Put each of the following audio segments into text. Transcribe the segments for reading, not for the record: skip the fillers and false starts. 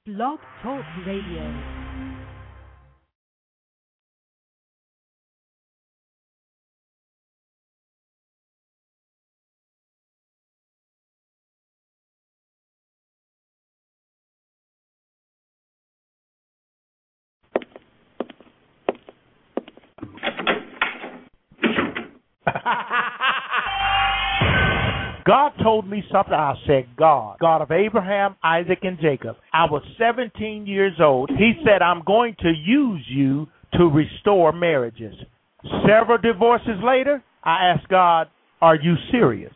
Blog Talk Radio. God told me something. I said, God of Abraham, Isaac, and Jacob. I was 17 years old. He said, I'm going to use you to restore marriages. Several divorces later, I asked God, are you serious?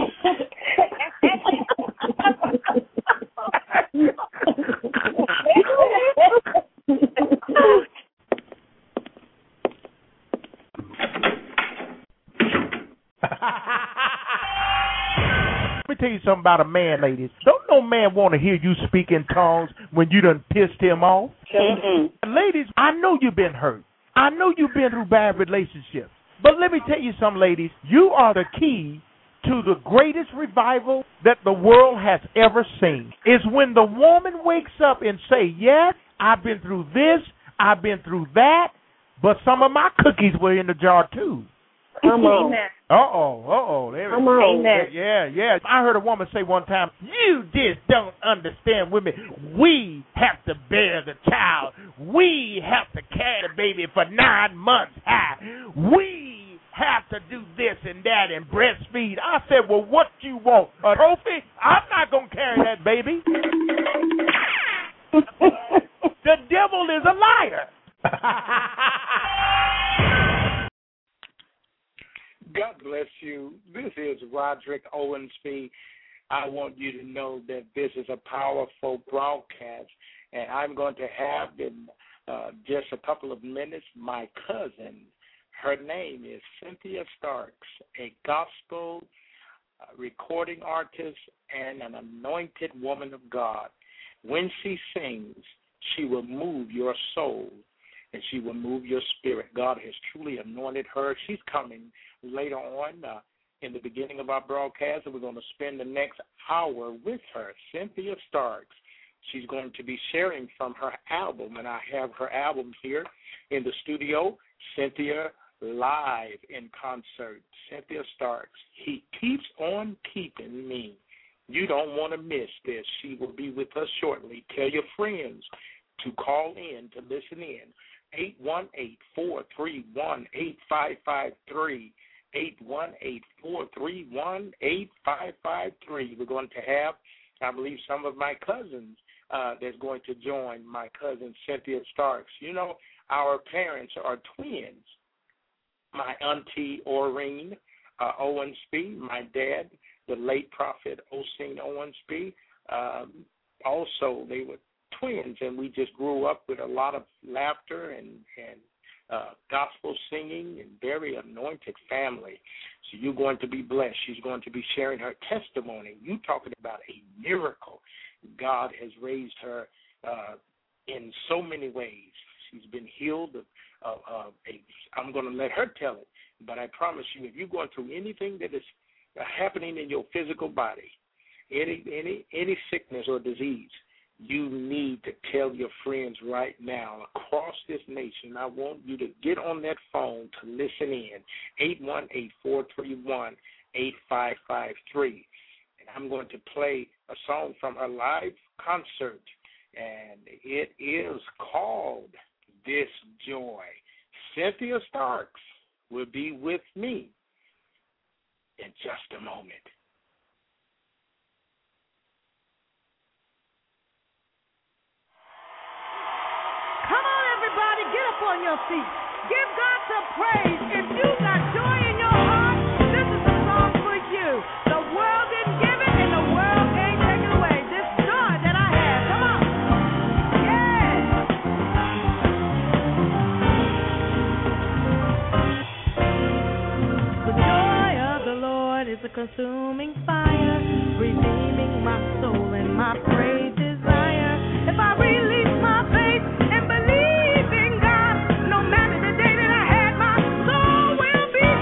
Let me tell you something about a man, ladies. Don't no man want to hear you speak in tongues when you done pissed him off. Ladies, I know you've been hurt. I know you've been through bad relationships. But let me tell you something, ladies. You are the key to the greatest revival that the world has ever seen. Is when the woman wakes up and say, yes, I've been through this, I've been through that, but some of my cookies were in the jar too. Come on. Come on. Yeah. I heard a woman say one time, you just don't understand women. We have to bear the child. We have to carry the baby for 9 months high. We have to do this and that and breastfeed. I said, well, what you want? A trophy? I'm not going to carry that baby. The devil is a liar. God bless you. This is Roderick Owensby. I want you to know that this is a powerful broadcast, and I'm going to have in just a couple of minutes my cousin. Her name is Cynthia Starks, a gospel recording artist and an anointed woman of God. When she sings, she will move your soul and she will move your spirit. God has truly anointed her. She's coming later on in the beginning of our broadcast, and we're going to spend the next hour with her, Cynthia Starks. She's going to be sharing from her album, and I have her album here in the studio, Cynthia Live in Concert. Cynthia Starks, He Keeps on Keeping Me. You don't want to miss this. She will be with us shortly. Tell your friends to call in, to listen in. 818-431-8553. 818-431-8553. We're going to have, I believe, some of my cousins that's going to join my cousin Cynthia Starks. You know, our parents are twins. My auntie Oreen Owensby, my dad, the late prophet Oseen Owensby, also they were twins, and we just grew up with a lot of laughter and gospel singing and very anointed family. So you're going to be blessed. She's going to be sharing her testimony. You talking about a miracle. God has raised her in so many ways. She's been healed I'm going to let her tell it, but I promise you, if you're going through anything that is happening in your physical body, any sickness or disease, you need to tell your friends right now across this nation. I want you to get on that phone to listen in, 818-431-8553. And I'm going to play a song from her live concert, and it is called This Joy. Cynthia Starks will be with me in just a moment. Come on, everybody, get up on your feet. Give God some praise. If you got joy in your heart, this is a song for you. The world didn't give it, and the world can't take it away. This joy that I have. Come on. Yes. The joy of the Lord is a consuming fire, redeeming my soul and my praise desire. If I release my faith and believe in God, no matter the day that I had, my soul will be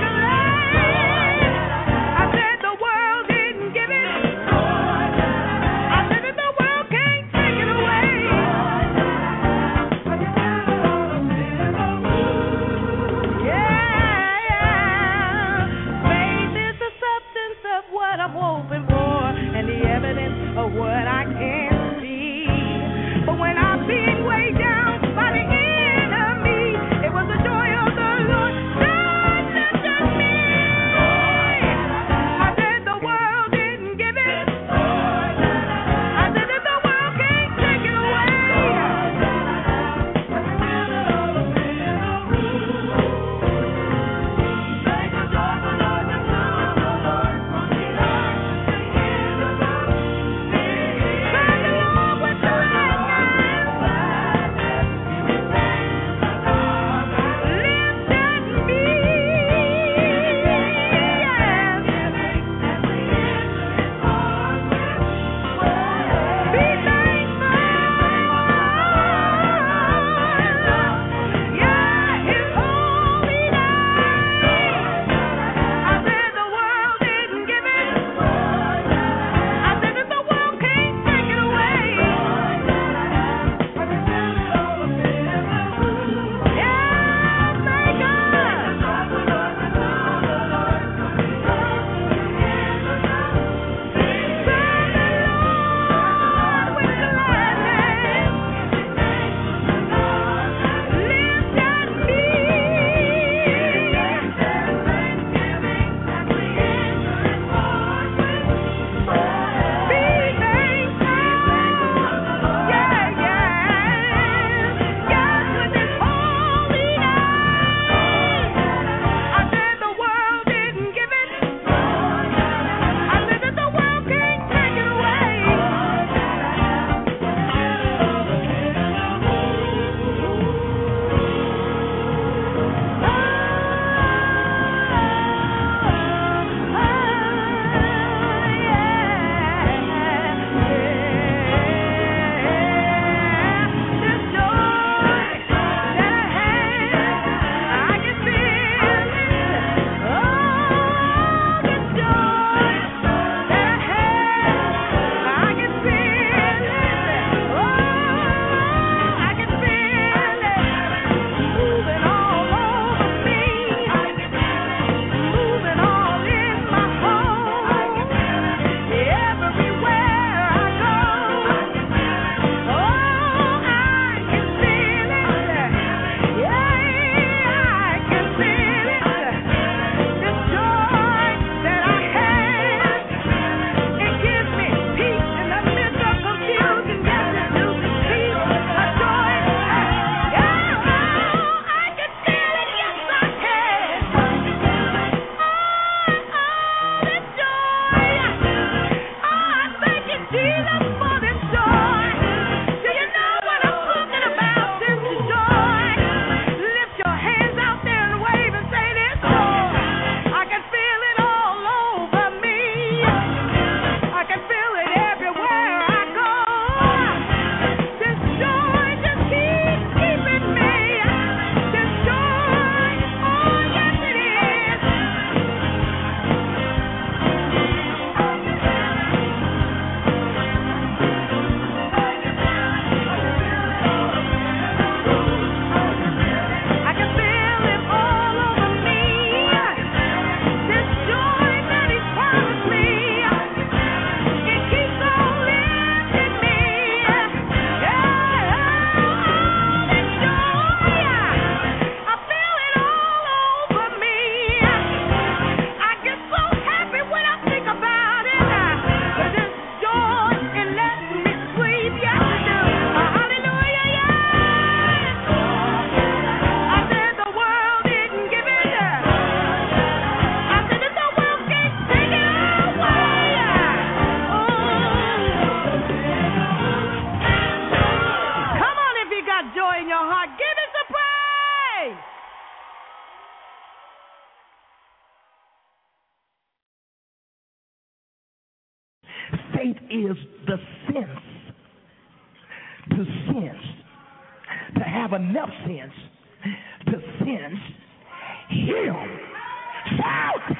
Faith is the sense, to sense, to have enough sense to sense Him. Shout!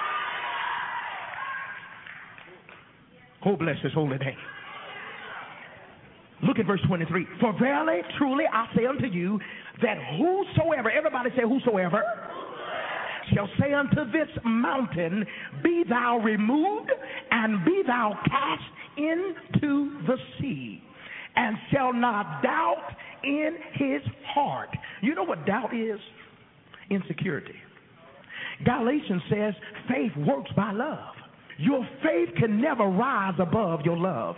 Oh, bless His holy name. Look at verse 23. For verily, truly, I say unto you, that whosoever, everybody say whosoever, shall say unto this mountain, be thou removed, and be thou cast into the sea, and shall not doubt in his heart. You know what doubt is? Insecurity. Galatians says faith works by love. Your faith can never rise above your love.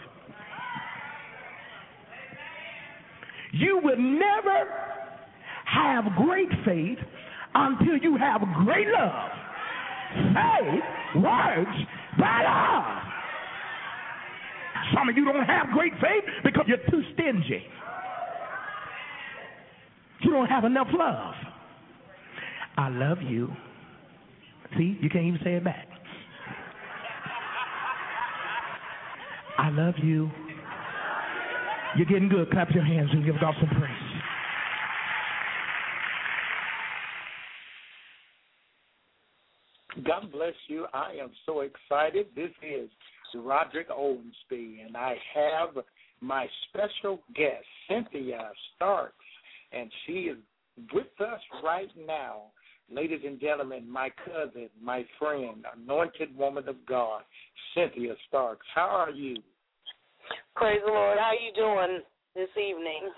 You will never have great faith until you have great love. Faith works by love. Some of you don't have great faith because you're too stingy. You don't have enough love. I love you. See, you can't even say it back. I love you. You're getting good. Clap your hands and give God some praise. God bless you. I am so excited. This is Roderick Owensby, and I have my special guest, Cynthia Starks, and she is with us right now. Ladies and gentlemen, my cousin, my friend, anointed woman of God, Cynthia Starks. How are you? Praise the Lord. How are you doing this evening?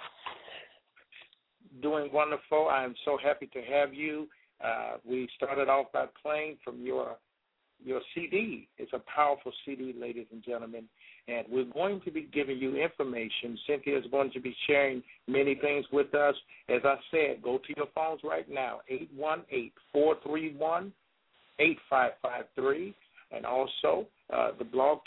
Doing wonderful. I am so happy to have you. We started off by playing from your CD. It's a powerful CD, ladies and gentlemen, and we're going to be giving you information. Cynthia is going to be sharing many things with us. As I said, go to your phones right now, 818-431-8553, and also the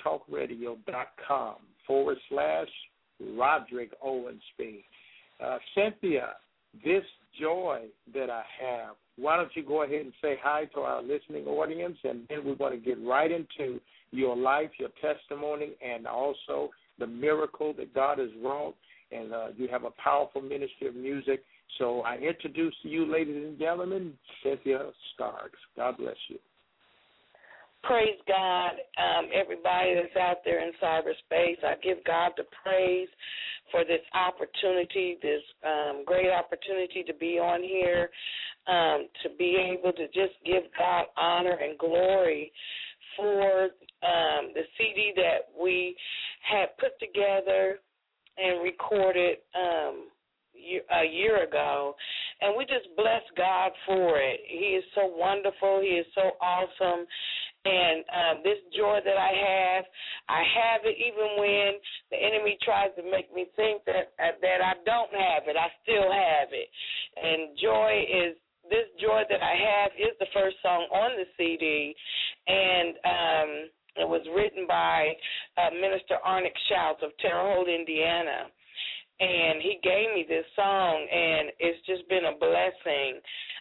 blogtalkradio.com/Roderick Owensby. Cynthia, this joy that I have, why don't you go ahead and say hi to our listening audience, and then we're going to get right into your life, your testimony, and also the miracle that God has wrought. And you have a powerful ministry of music. So I introduce to you, ladies and gentlemen, Cynthia Starks. God bless you. Praise God, everybody that's out there in cyberspace. I give God the praise for this opportunity, this great opportunity to be on here, to be able to just give God honor and glory for the CD that we had put together and recorded a year ago, and we just bless God for it. He is so wonderful. He is so awesome. And this joy that I have it even when the enemy tries to make me think that I don't have it. I still have it. And this joy that I have is the first song on the CD, and it was written by Minister Arnick Shouts of Terre Haute, Indiana. And he gave me this song, and it's just been a blessing.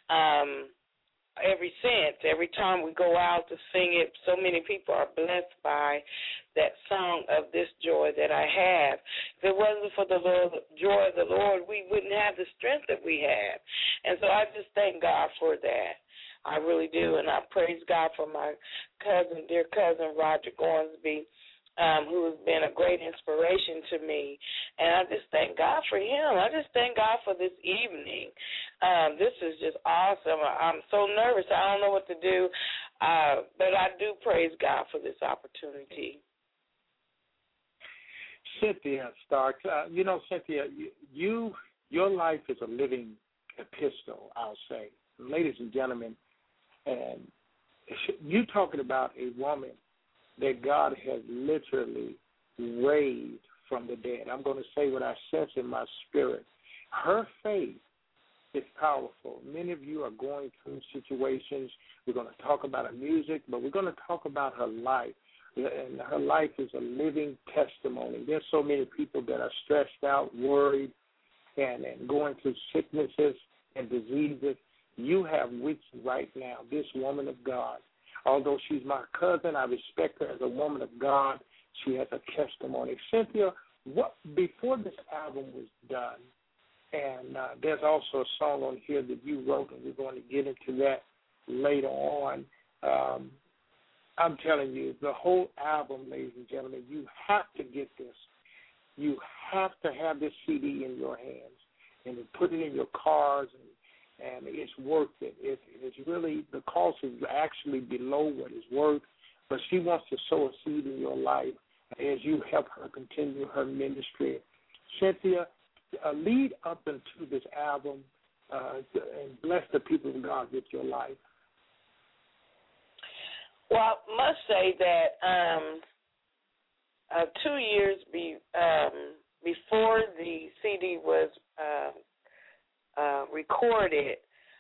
Ever since, every time we go out to sing it, so many people are blessed by that song of this joy that I have. If it wasn't for the joy of the Lord, we wouldn't have the strength that we have. And so I just thank God for that. I really do, and I praise God for my dear cousin, Roderick Owensby, who has been a great inspiration to me. And I just thank God for him. I just thank God for this evening. This is just awesome. I'm so nervous. I don't know what to do, but I do praise God for this opportunity. Cynthia Starks, Cynthia, your life is a living epistle, I'll say. Ladies and gentlemen, and you're talking about a woman that God has literally raised from the dead. I'm going to say what I sense in my spirit. Her faith is powerful. Many of you are going through situations. We're going to talk about her music, but we're going to talk about her life. And her life is a living testimony. There's so many people that are stressed out, worried, and going through sicknesses and diseases. You have with you right now this woman of God. Although she's my cousin, I respect her as a woman of God. She has a testimony. Cynthia, before this album was done, and there's also a song on here that you wrote, and we're going to get into that later on. I'm telling you, the whole album, ladies and gentlemen, you have to get this. You have to have this CD in your hands and put it in your cars, and it's worth it. It's really, the cost is actually below what it's worth, but she wants to sow a seed in your life as you help her continue her ministry. Cynthia, lead up into this album and bless the people of God with your life. Well, I must say that 2 years before the CD was recorded,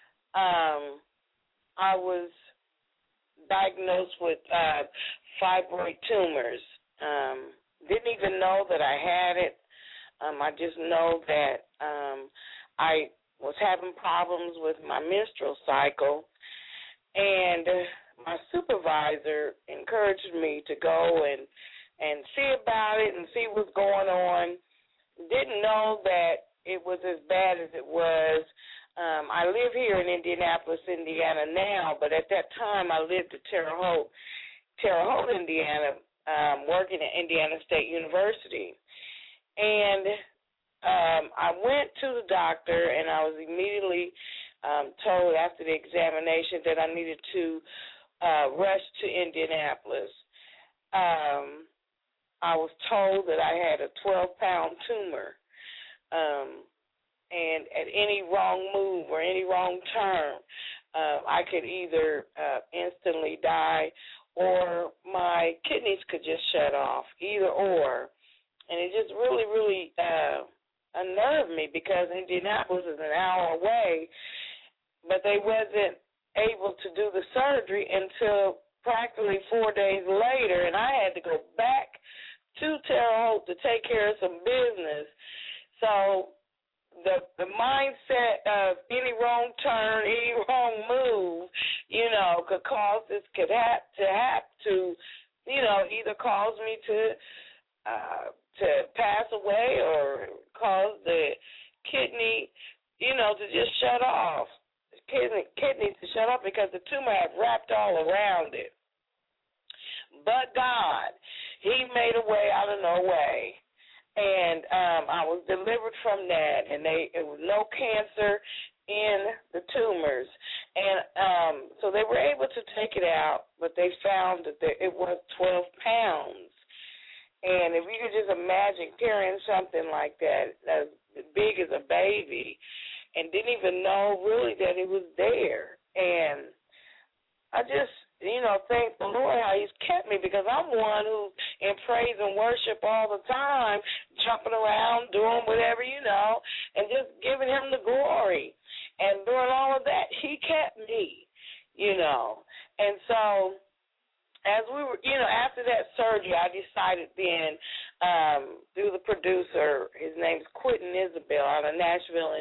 I was diagnosed with fibroid tumors. Didn't even know that I had it. I just know that I was having problems with my menstrual cycle, and my supervisor encouraged me to go and see about it and see what's going on. Didn't know that it was as bad as it was. I live here in Indianapolis, Indiana now, but at that time I lived at Terre Haute, Indiana, working at Indiana State University. And I went to the doctor, and I was immediately told after the examination that I needed to rush to Indianapolis. I was told that I had a 12-pound tumor, and at any wrong move or any wrong turn, I could either instantly die or my kidneys could just shut off, either or. And it just really, really unnerved me because Indianapolis is an hour away, but they wasn't able to do the surgery until practically 4 days later, and I had to go back to Terre Haute to take care of some business. So the mindset of any wrong turn, any wrong move, could cause this, could have to, either cause me to pass away or cause the kidney, to just shut off. Kidneys to shut off because the tumor had wrapped all around it. But God, He made a way out of no way. And I was delivered from that, and it was no cancer in the tumors. And so they were able to take it out, but they found that it was 12 pounds. And if you could just imagine carrying something like that, as big as a baby, and didn't even know really that it was there. And I just, thank the Lord how He's kept me, because I'm one who's in praise and worship all the time, jumping around, doing whatever, and just giving Him the glory. And doing all of that, He kept me, And so as we were, after that surgery, I decided then through the producer, his name's Quentin Isabel out of Nashville,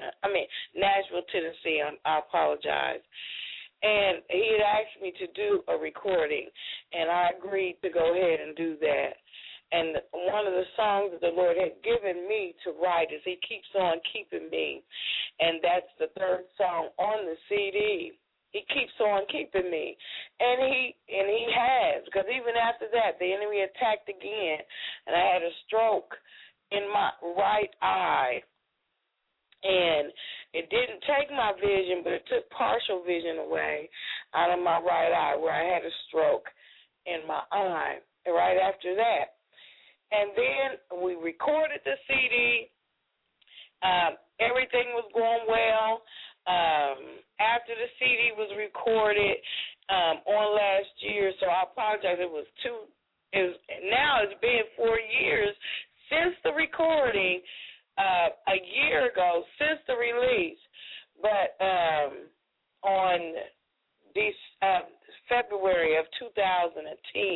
Tennessee. I apologize. And he had asked me to do a recording, and I agreed to go ahead and do that. And one of the songs that the Lord had given me to write is He Keeps On Keeping Me, and that's the third song on the CD. He keeps on keeping me, and he has, because even after that, the enemy attacked again, and I had a stroke in my right eye, and it didn't take my vision, but it took partial vision away out of my right eye, where I had a stroke in my eye right after that. And then we recorded the CD. Everything was going well. After the CD was recorded on last year, so I apologize. Now it's been 4 years since the recording, a year ago since the release. But on this February of 2010,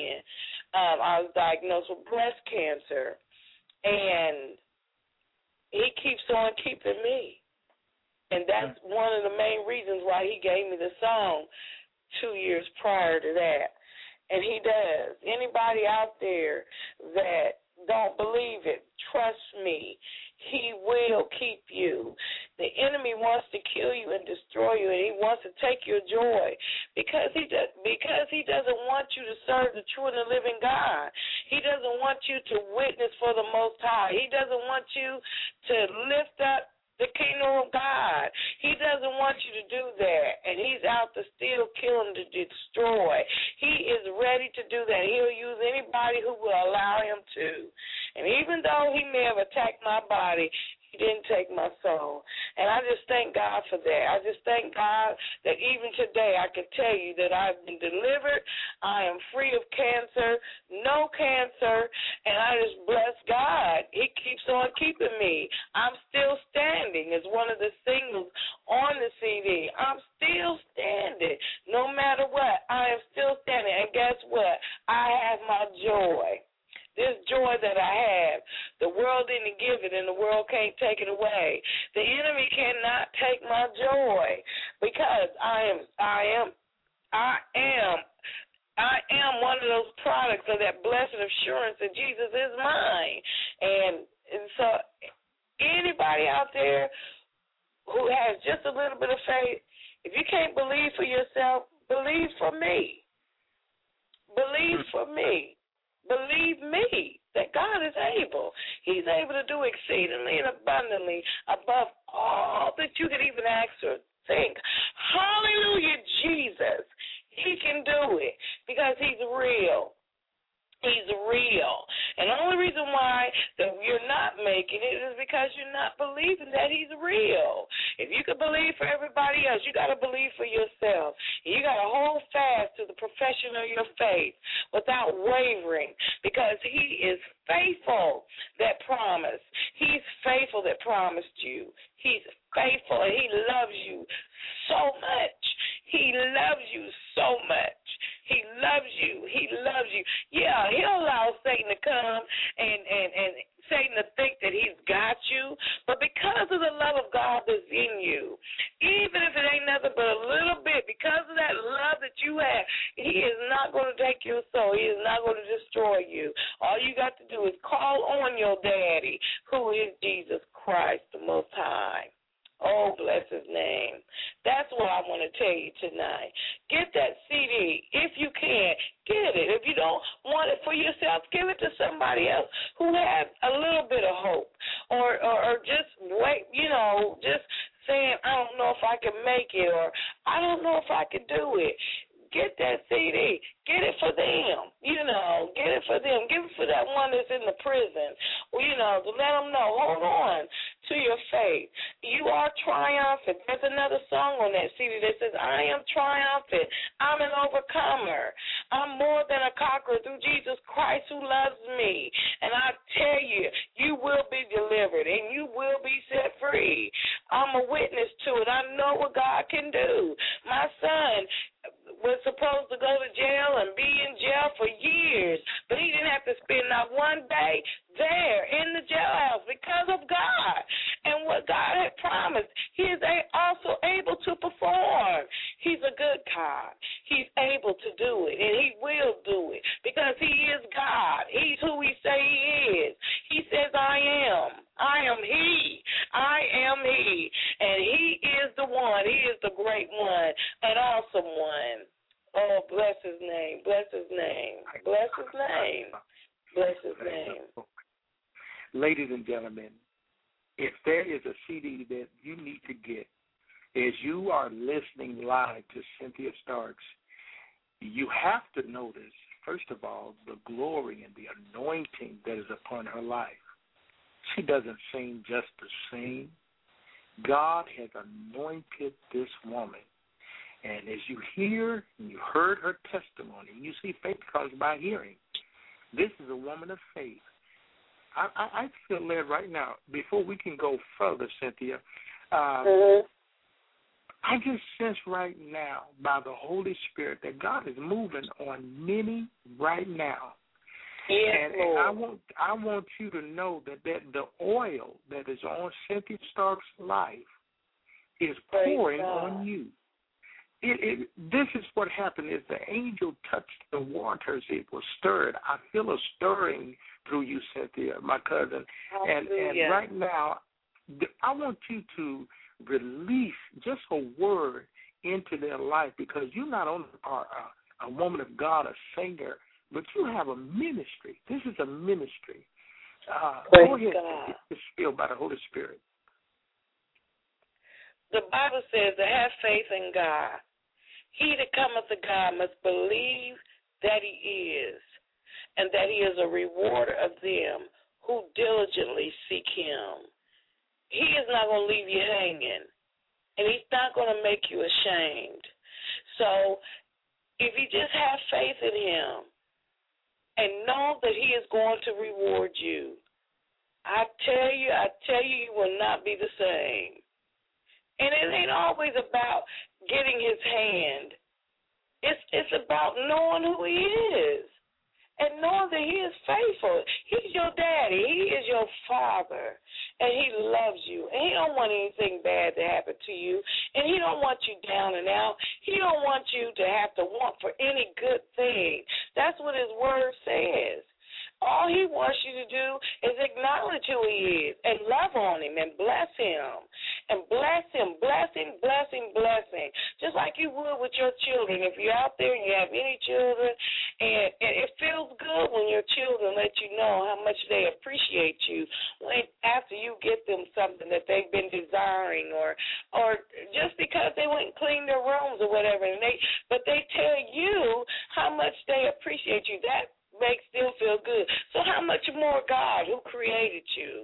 I was diagnosed with breast cancer, and He keeps on keeping me. And that's one of the main reasons why He gave me the song 2 years prior to that. And he does. Anybody out there that don't believe it, trust me, he will keep you. The enemy wants to kill you and destroy you, and he wants to take your joy because he doesn't want you to serve the true and the living God. He doesn't want you to witness for the Most High. He doesn't want you to lift up the kingdom of God. He doesn't want you to do that, and he's out to steal, kill, and to destroy. He is ready to do that. He'll use anybody who will allow him to. And even though he may have attacked my body, he didn't take my soul. And I just thank God for that. I just thank God that even today I can tell you that I've been delivered. I am free of cancer, no cancer, and I just bless God. He keeps on keeping me. I'm still standing as one of the singles on the CD. I'm still standing. No matter what, I am still standing. And guess what? I have my joy. This joy that I have, the world didn't give it, and the world can't take it away. The enemy cannot take my joy because I am one of those products of that blessed assurance that Jesus is mine. And so anybody out there who has just a little bit of faith, if you can't believe for yourself, believe for me. Believe for me. Believe me that God is able. He's able to do exceedingly and abundantly above all that you could even ask or think. Hallelujah, Jesus. He can do it because he's real. He's real. And the only reason why that you're not making it is because you're not believing that he's real. If you could believe for everybody else, you got to believe for yourself. You got to hold fast to the profession of your faith without wavering because he is faithful that promised. He's faithful that promised you. He's faithful and he loves you so much. He loves you so much. He loves you. He loves you. Yeah, he'll allow Satan to come and Satan to think that he's got you. But because of the love of God that's in you, even if it ain't nothing but a little bit, because of that love that you have, he is not going to take your soul. He is not going to destroy you. All you got to do is call on your daddy, who is Jesus Christ, the Most High. Oh, bless his name. That's what I want to tell you tonight. Get that CD. If you can, get it. If you don't want it for yourself, give it to somebody else who has a little bit of hope. Or just wait, just saying, I don't know if I can make it, or I don't know if I can do it. Get that CD. Get it for them. Get it for them. Give it for that one that's in the prison. To let them know, hold on to your faith. You are triumphant. There's another song on that CD that says, I am triumphant. I'm an overcomer. I'm more than a conqueror through Jesus Christ who loves me. And I tell you, you will be delivered and you will be set free. I'm a witness to it. I know what God can do. My son was supposed to go to jail and be in jail for years, but he didn't have to spend not one day there in the jailhouse because of God and what God had promised. He is also able to perform. He's a good God. He's able to do it, and he will do it because he is God. He's who we say he is. He says, I am. I am he. I am he. And he is the one. He is the great one, an awesome one. Oh, bless his name. Bless his name. Bless his name. Bless his name. Ladies and gentlemen, if there is a CD that you need to get as you are listening live to Cynthia Starks, you have to notice, first of all, the glory and the anointing that is upon her life. She doesn't sing just to sing. God has anointed this woman. And as you hear and you heard her testimony, you see faith comes by hearing. This is a woman of faith. I feel led right now, before we can go further, Cynthia, I just sense right now by the Holy Spirit that God is moving on many right now. Yes, and I want you to know that the oil that is on Cynthia Stark's life is pouring on you. This is what happened is the angel touched the waters. It was stirred. I feel a stirring through you, Cynthia, my cousin. And right now, I want you to release just a word into their life, because you not only are a woman of God, a singer, but you have a ministry. This is a ministry. Go ahead and get this filled by the Holy Spirit. The Bible says to have faith in God. He that cometh to God must believe that he is, and that he is a rewarder of them who diligently seek him. He is not going to leave you hanging, and he's not going to make you ashamed. So if you just have faith in him and know that he is going to reward you, I tell you, you will not be the same. And it ain't always about getting his hand. It's about knowing who he is and knowing that he is faithful. He's your daddy. He is your father, and he loves you. And he don't want anything bad to happen to you, and he don't want you down and out. He don't want you to have to want for any good thing. That's what his word says. All he wants you to do is acknowledge who he is and love on him and bless him. And bless him, bless him, bless him, bless him. Just like you would with your children. If you're out there and you have any children, and it feels good when your children let you know how much they appreciate you after you get them something that they've been desiring, or just because they went and cleaned their rooms or whatever, but they tell you how much they appreciate you. That makes them feel good. So how much more God, who created you,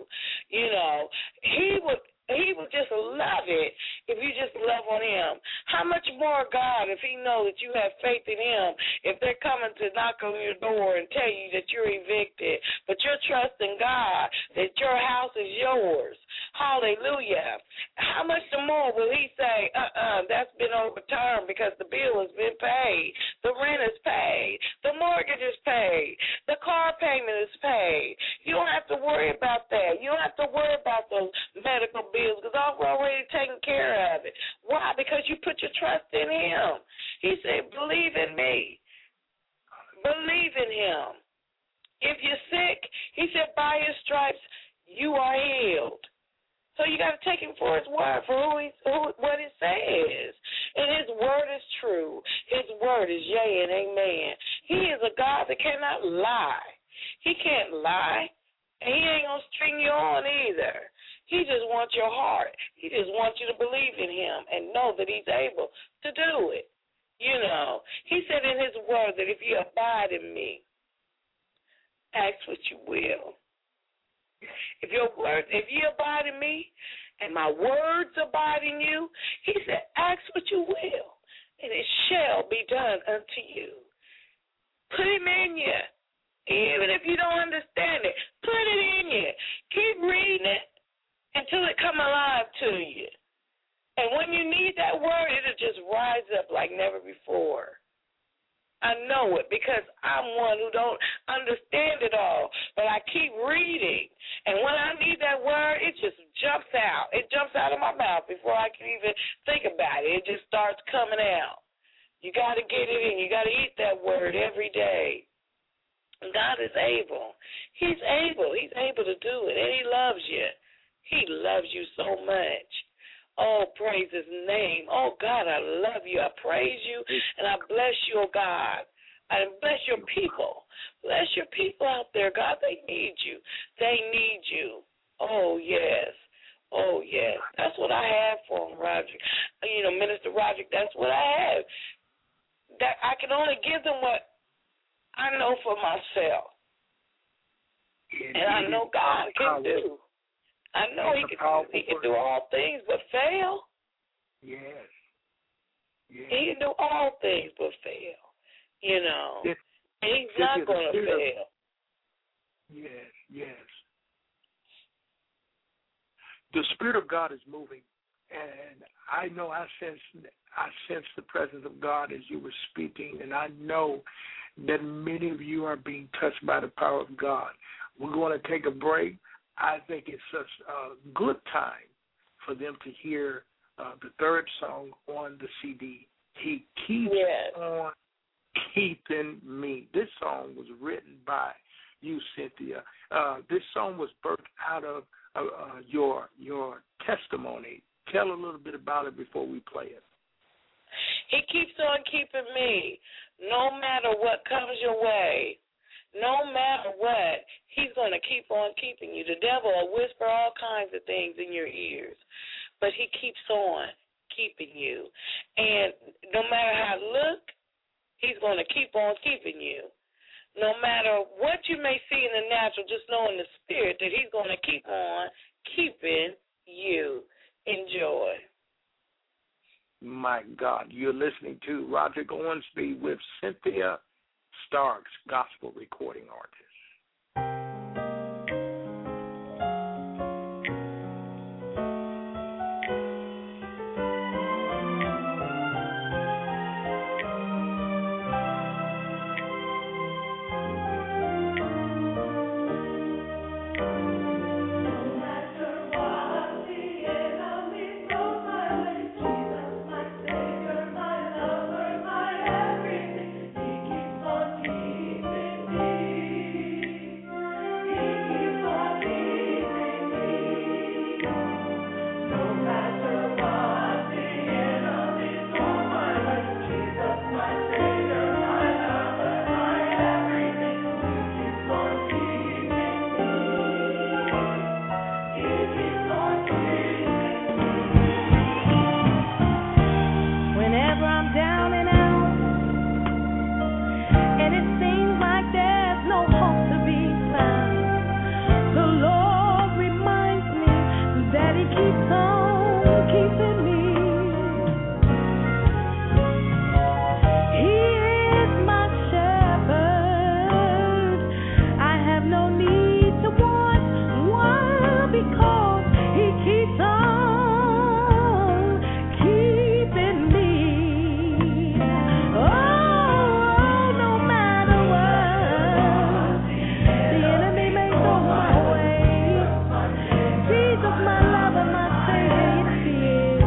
he would just love it if you just love on him. How much more God if he knows that you have faith in him, if they're coming to knock on your door and tell you that you're evicted, but you're trusting God that your house is yours. Hallelujah. How much more will he say, that's been overturned because the bill has been paid, the rent is paid, the mortgage is paid, the car payment is paid. You don't have to worry about that. You don't have to worry about those medical bills because I'm already taking care of it. Why? Because you put your trust in him. He said, believe in me. Believe in him. If you're sick, he said, by his stripes, you are healed. So you got to take him for his word, for what it says. And his word is true. His word is yea and amen. He is a God that cannot lie. He can't lie, and he ain't going to string you on either. He just wants your heart. He just wants you to believe in him and know that he's able to do it. He said in his word that if you abide in me, ask what you will. If you abide in me and my words abide in you, he said, ask what you will, and it shall be done unto you. Put him in you. Even if you don't understand it, put it in you. Keep reading it until it come alive to you. And when you need that word, it'll just rise up like never before. I know it because I'm one who don't understand it all, but I keep reading. And when I need that word, it just jumps out. It jumps out of my mouth before I can even think about it. It just starts coming out. You got to get it in. You got to eat that word every day. God is able. He's able. He's able to do it, and he loves you. He loves you so much. Oh, praise his name. Oh, God, I love you. I praise you, and I bless you, oh, God. I bless your people. Bless your people out there, God. They need you. They need you. Oh, yes. Oh, yes. That's what I have for him, Roderick. Minister Roderick, that's what I have. That I can only give them what I know for myself. And I know God can do. I know he can do all things but fail. Yes. He can do all things but fail. And he's not going to fail. Yes. The Spirit of God is moving, and I know I sense the presence of God as you were speaking, and I know that many of you are being touched by the power of God. We're going to take a break. I think it's such a good time for them to hear the third song on the CD. He keeps on keeping me. This song was written by you, Cynthia. This song was birthed out of your testimony. Tell a little bit about it before we play it. He keeps on keeping me. No matter what comes your way, no matter what, he's going to keep on keeping you. The devil will whisper all kinds of things in your ears, but he keeps on keeping you. And no matter how it looks, he's going to keep on keeping you. No matter what you may see in the natural, just know in the spirit that he's going to keep on keeping you. Enjoy. My God, you're listening to Roderick Owensby with Cynthia Starks, gospel recording artist. My lover, my Savior, it's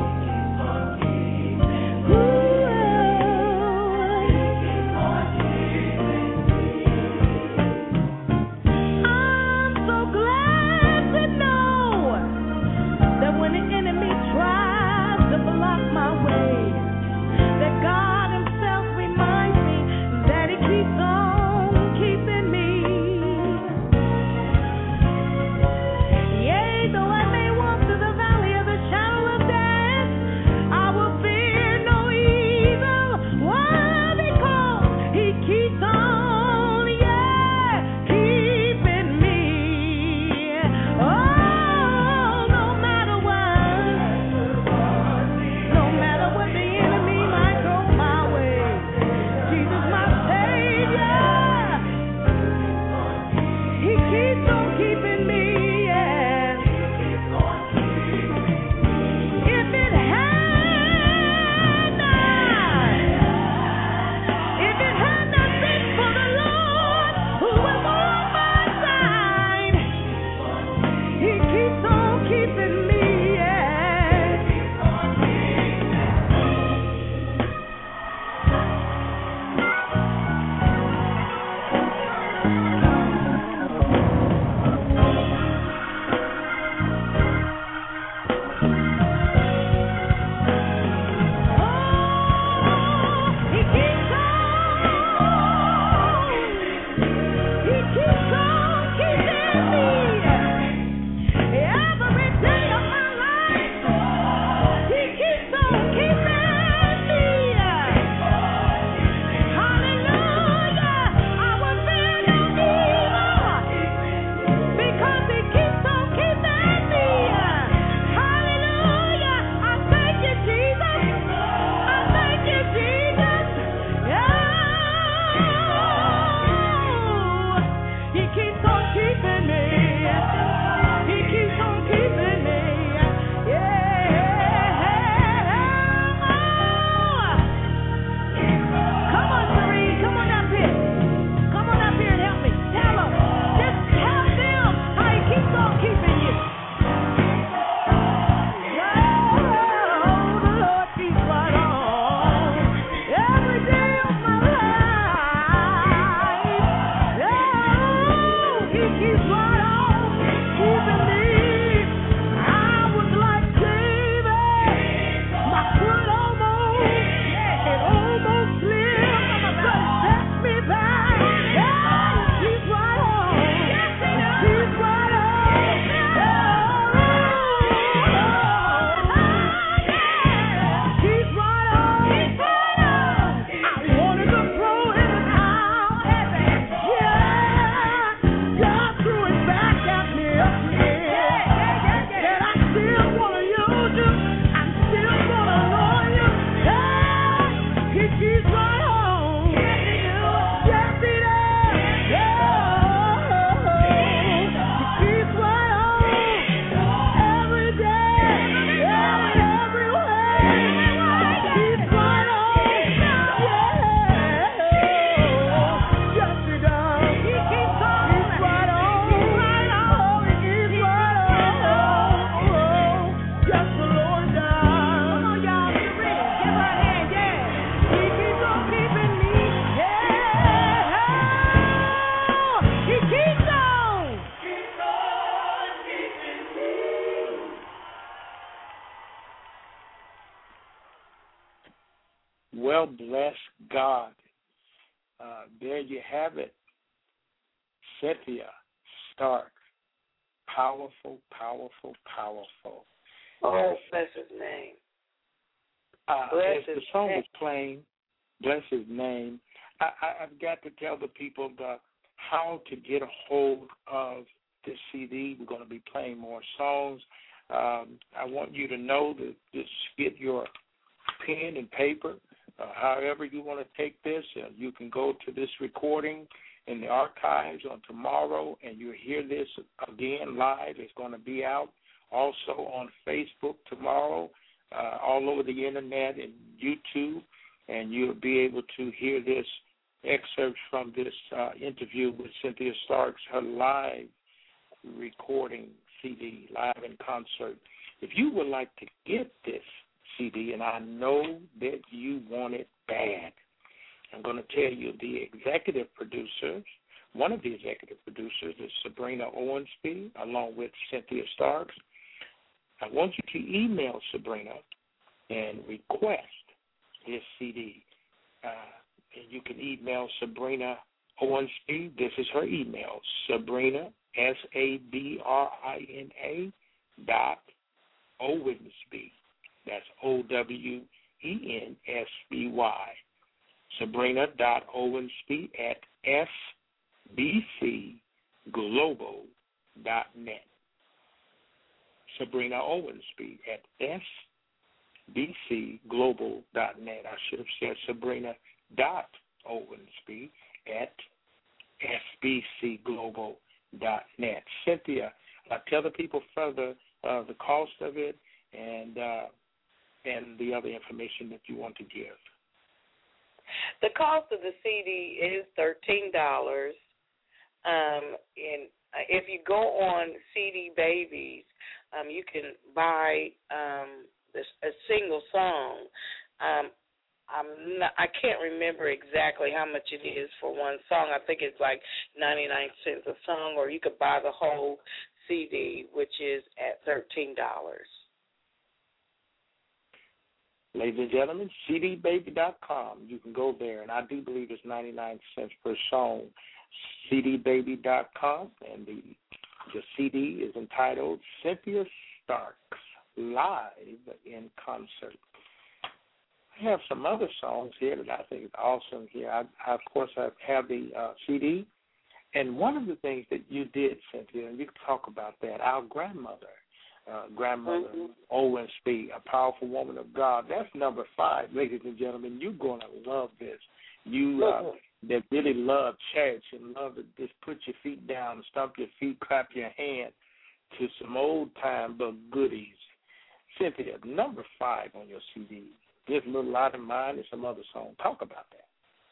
Well, bless God. There you have it. Cynthia Stark. Powerful, powerful, powerful. Oh, bless his name. As the song was playing, bless his name, I've got to tell the people how to get a hold of this CD. We're going to be playing more songs. I want you to know that just get your pen and paper. However you want to take this, you can go to this recording in the archives on tomorrow, and you'll hear this again live. It's going to be out also on Facebook tomorrow, all over the internet and YouTube, and you'll be able to hear this excerpt from this interview with Cynthia Starks, her live recording CD, live in concert. If you would like to get this CD, and I know that you want it bad, I'm going to tell you the executive producers. One of the executive producers is Sabrina Owensby, along with Cynthia Starks. I want you to email Sabrina and request this CD. And you can email Sabrina Owensby. This is her email, Sabrina, Sabrina Owensby. That's Owensby. Sabrina.Owensby at sbcglobal.net. Sabrina Owensby at sbcglobal.net. I should have said Sabrina.Owensby at sbcglobal.net. Cynthia, tell the people further the cost of it and the other information that you want to give. The cost of the CD is $13. And if you go on CD Babies, you can buy a single song. I can't remember exactly how much it is for one song. I think it's like 99 cents a song, or you could buy the whole CD, which is at $13. Ladies and gentlemen, cdbaby.com. You can go there, and I do believe it's 99 cents per song. cdbaby.com, and the CD is entitled Cynthia Starks Live in Concert. I have some other songs here that I think is awesome here. I of course, I have the CD, and one of the things that you did, Cynthia, and you can talk about that, our grandmother Owensby, a powerful woman of God. That's number 5, ladies and gentlemen. You're going to love this. You that really love church and love to just put your feet down, stomp your feet, clap your hands to some old-time but goodies. Cynthia, number 5 on your CD. Give a little Light of Mine and some other songs. Talk about that.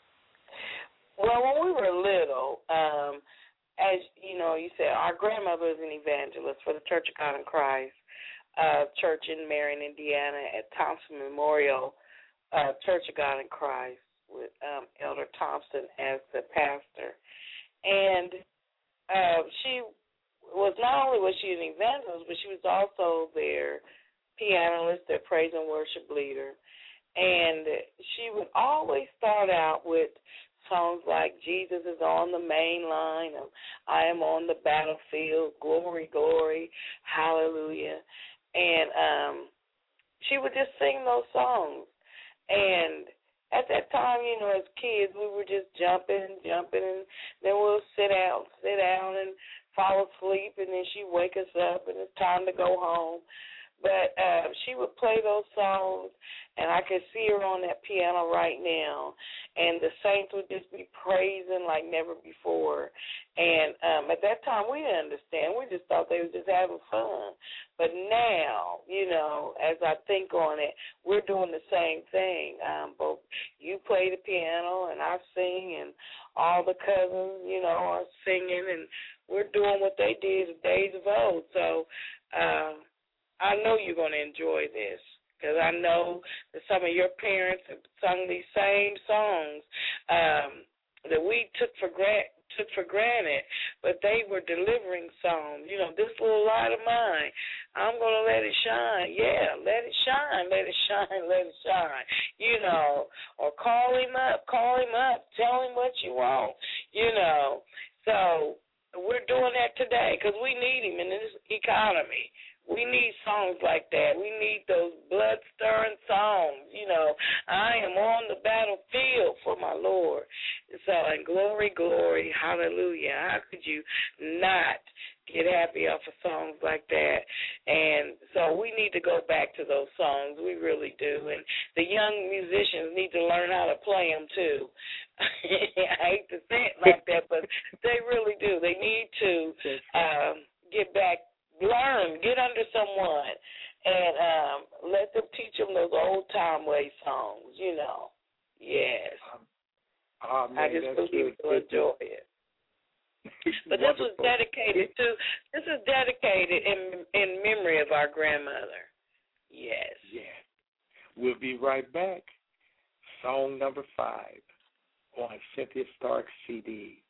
Well, when we were little, as you know, you said our grandmother is an evangelist for the Church of God in Christ Church in Marion, Indiana, at Thompson Memorial Church of God in Christ with Elder Thompson as the pastor. And she was not only was she an evangelist, but she was also their pianist, their praise and worship leader. And she would always start out with songs like Jesus is on the main line, I am on the battlefield, glory, glory, hallelujah. And she would just sing those songs. And at that time, you know, as kids, we were just jumping, and then we'll sit down and fall asleep, and then she'd wake us up, and it's time to go home. But she would play those songs, and I could see her on that piano right now, and the saints would just be praising like never before. And at that time, we didn't understand. We just thought they were just having fun. But now, you know, as I think on it, we're doing the same thing. Both you play the piano, and I sing, and all the cousins, you know, are singing, and we're doing what they did the days of old. So, I know you're going to enjoy this because I know that some of your parents have sung these same songs that we took for granted, but they were delivering songs. You know, this little light of mine, I'm going to let it shine. Yeah, let it shine, let it shine, let it shine, you know, or call him up, tell him what you want, you know. So we're doing that today because we need him in this economy. We need songs like that. We need those blood-stirring songs. You know, I am on the battlefield for my Lord. So, and glory, glory, hallelujah. How could you not get happy off of songs like that? And so we need to go back to those songs. We really do. And the young musicians need to learn how to play them, too. I hate to say it like that, but they really do. They need to get back. Learn, get under someone, and let them teach them those old-time way songs, you know. Yes. Man, I just believe you'll enjoy it. But this is dedicated in memory of our grandmother. Yes. Yeah. We'll be right back. Song number 5 on Cynthia Stark's CD.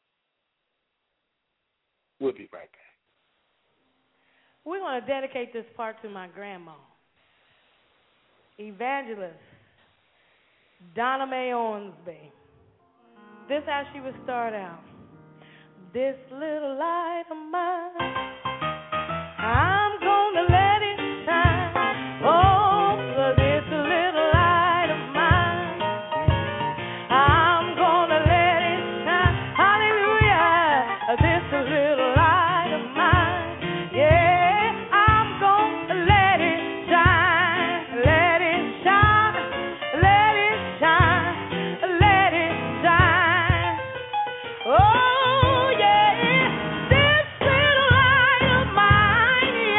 We'll be right back. We're going to dedicate this part to my grandma, Evangelist Donna Mae Owensby. This is how she would start out. This little light of mine, I'm going to let it shine. Oh, for this little light of mine, I'm going to let it shine. Hallelujah. This little light of mine, yeah. Oh, yeah, this little light of mine,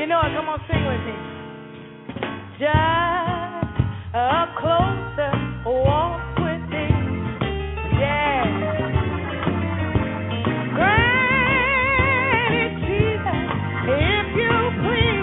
know it. Come on, sing with me. Just a closer walk with me. Yeah. Granny Jesus, if you please.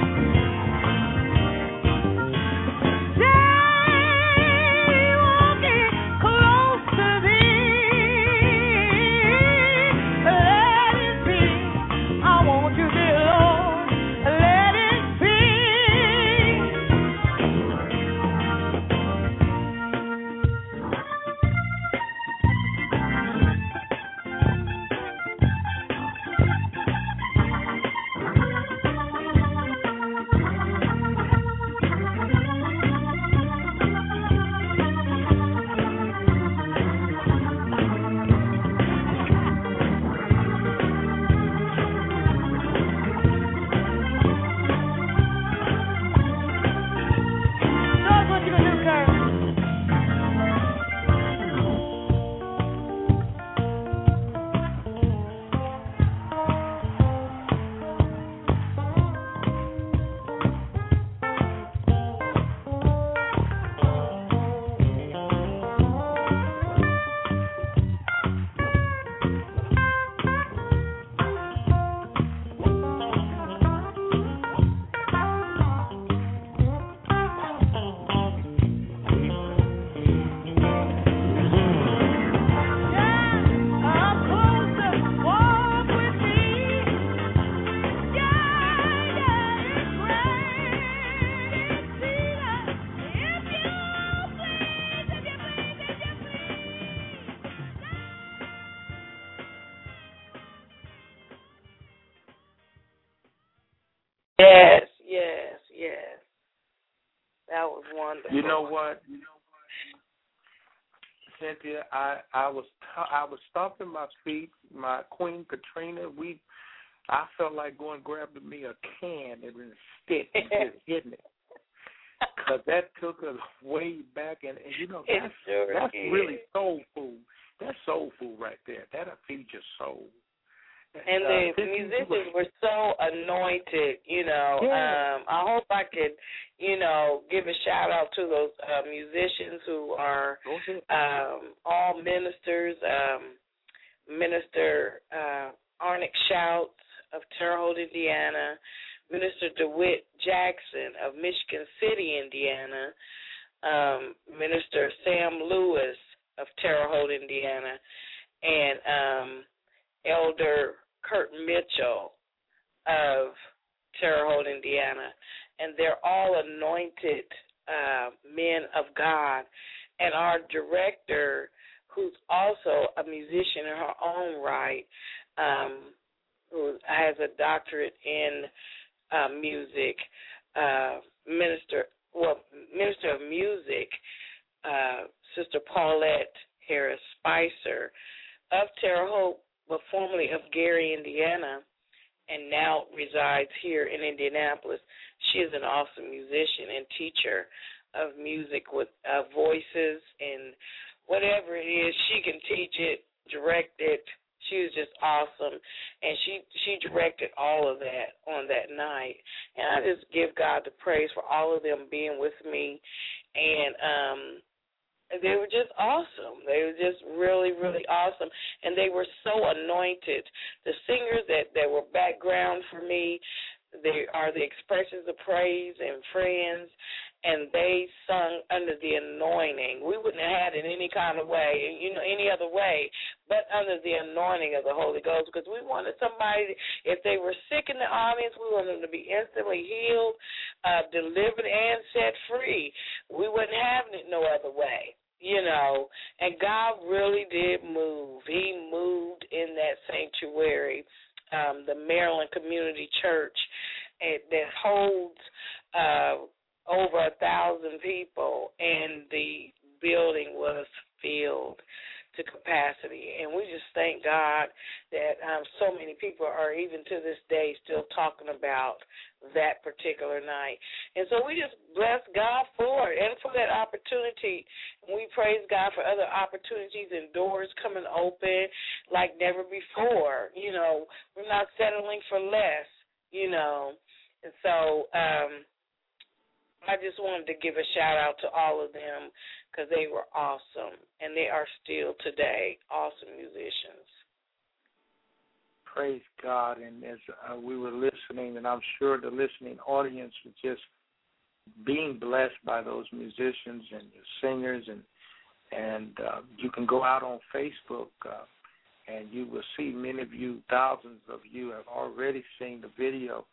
Yes, yes, yes. That was wonderful. You know what, Cynthia? I was stomping my feet. My Queen Katrina. I felt like going grabbing me a can and a stick and just hitting it, because that took us way back. And you know that's really soul food. That's soul food right there. That'll feed your soul. And the musicians were so anointed, you know. Yeah. I hope I could, you know, give a shout out to those musicians who are all ministers. Minister Arnick Shouts of Terre Haute, Indiana. Minister DeWitt Jackson of Michigan City, Indiana. Minister Sam Lewis of Terre Haute, Indiana. And Elder Kurt Mitchell of Terre Haute, Indiana, and they're all anointed men of God. And our director, who's also a musician in her own right, who has a doctorate in music, Minister of Music, Sister Paulette Harris Spicer of Terre Haute, but formerly of Gary, Indiana, and now resides here in Indianapolis. She is an awesome musician and teacher of music with voices and whatever it is. She can teach it, direct it. She was just awesome, and she directed all of that on that night. And I just give God the praise for all of them being with me, and they were just awesome. They were just really, really awesome. And they were so anointed. The singers that were background for me, they are the Expressions of Praise and Friends, and they sung under the anointing. We wouldn't have had it any kind of way, any other way, but under the anointing of the Holy Ghost, because we wanted somebody, if they were sick in the audience, we wanted them to be instantly healed, delivered, and set free. We wouldn't have it no other way. And God really did move. He moved in that sanctuary, the Maryland Community Church, that holds over 1,000 people, and the building was filled to capacity. And we just thank God that so many people are, even to this day, still talking about that particular night. And so we just bless God for it and for that opportunity. We praise God for other opportunities and doors coming open like never before. We're not settling for less, And so I just wanted to give a shout-out to all of them because they were awesome, and they are still today awesome musicians. Praise God. And as we were listening, and I'm sure the listening audience was just being blessed by those musicians and the singers, and you can go out on Facebook and you will see many of you, thousands of you have already seen the video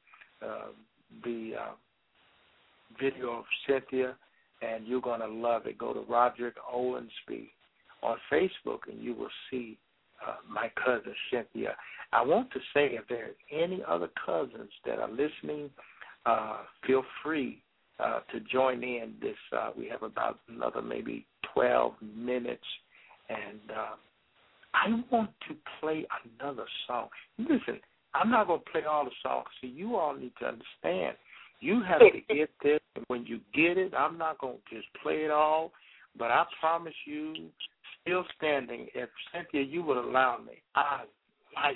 of Cynthia, and you're going to love it. Go to Roderick Owensby on Facebook, and you will see my cousin Cynthia. I want to say, if there are any other cousins that are listening, feel free to join in this. We have about another maybe 12 minutes, and I want to play another song. Listen, I'm not going to play all the songs, so you all need to understand. You have to get this, and when you get it, I'm not going to just play it all, but I promise you, still standing, if Cynthia, you would allow me, I like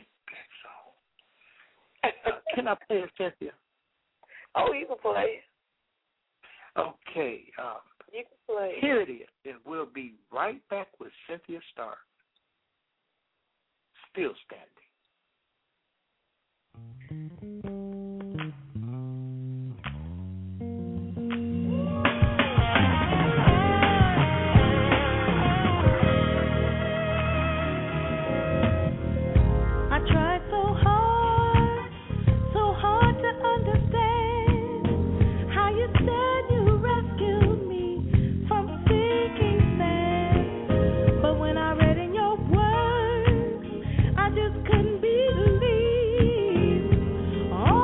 that song. Can I play it, Cynthia? Oh, you can play it. Okay. You can play it. Here it is, and we'll be right back with Cynthia Stark. Still standing. Couldn't believe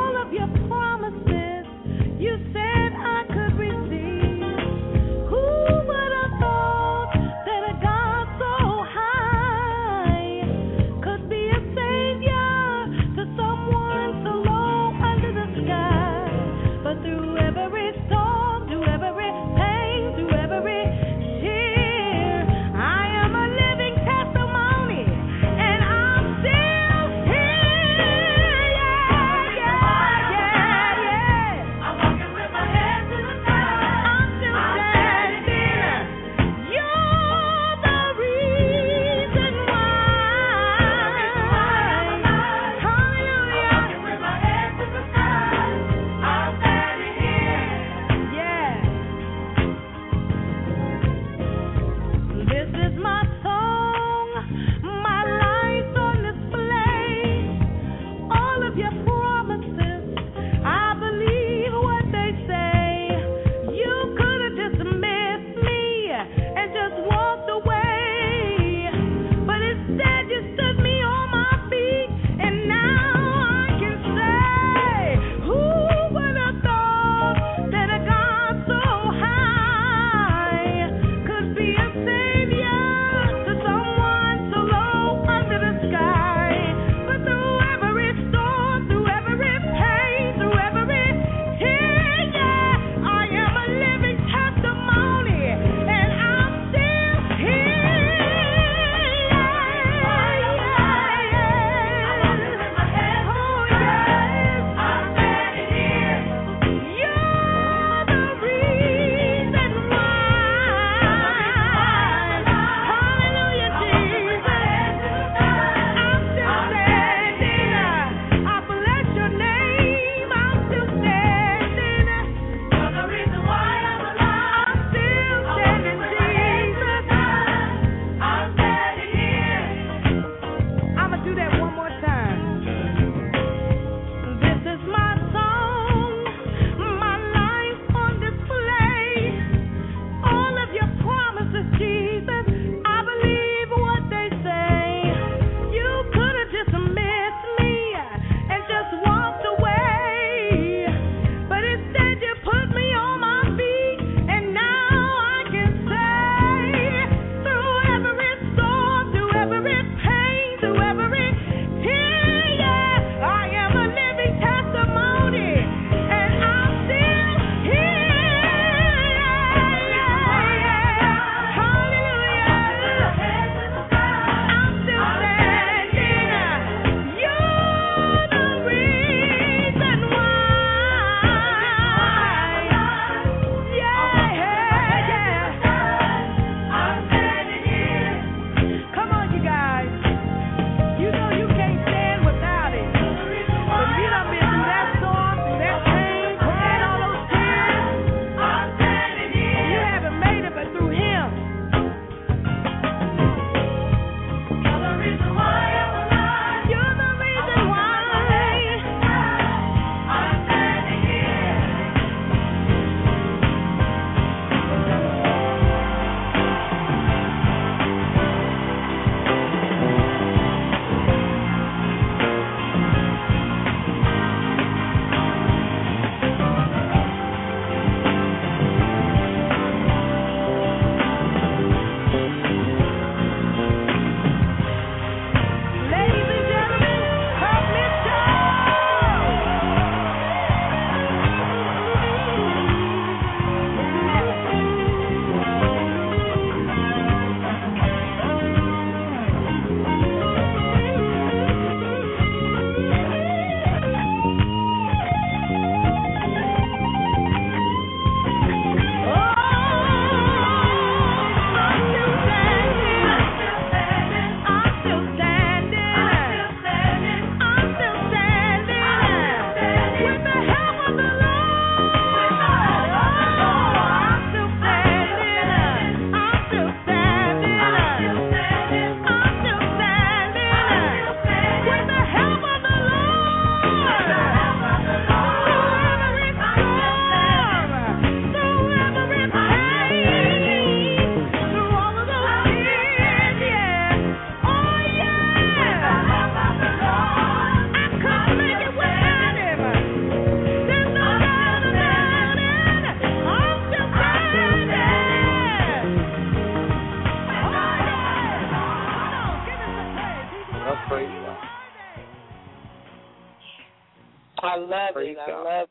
I love Praise it. God.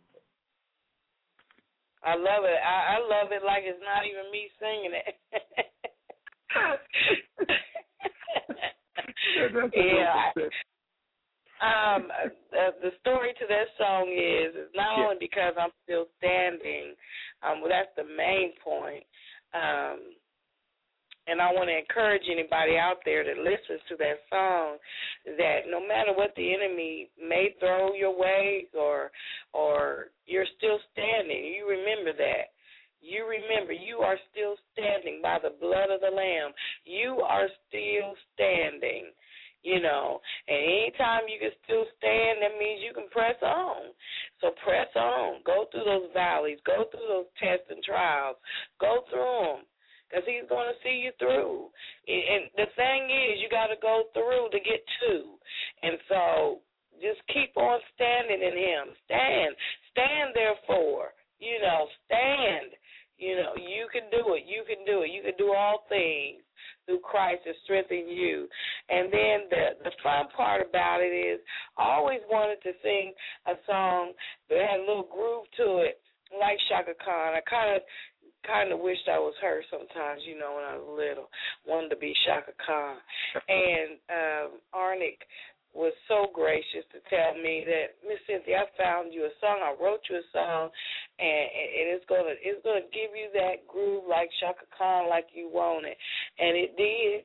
I love it. I love it like it's not even me singing it. Yeah. The story to that song is not only because I'm still standing. Well, that's the main point. And I want to encourage anybody out there that listens to that song that no matter what the enemy may throw your way or you're still standing, you remember that. You remember you are still standing by the blood of the Lamb. You are still standing, and anytime you can still stand, that means you can press on. So press on. Go through those valleys. Go through those tests and trials. Go through them. Because he's going to see you through. And the thing is, you got to go through to get to. And so just keep on standing in him. Stand therefore. Stand. You can do it. You can do it. You can do all things through Christ that strengthen you. And then the fun part about it is I always wanted to sing a song that had a little groove to it, like Chaka Khan. I kind of wished I was her sometimes, when I was little. Wanted to be Chaka Khan. And Arnick was so gracious to tell me that, Miss Cynthia, I found you a song. I wrote you a song, and it's gonna give you that groove like Chaka Khan, like you want it. And it did.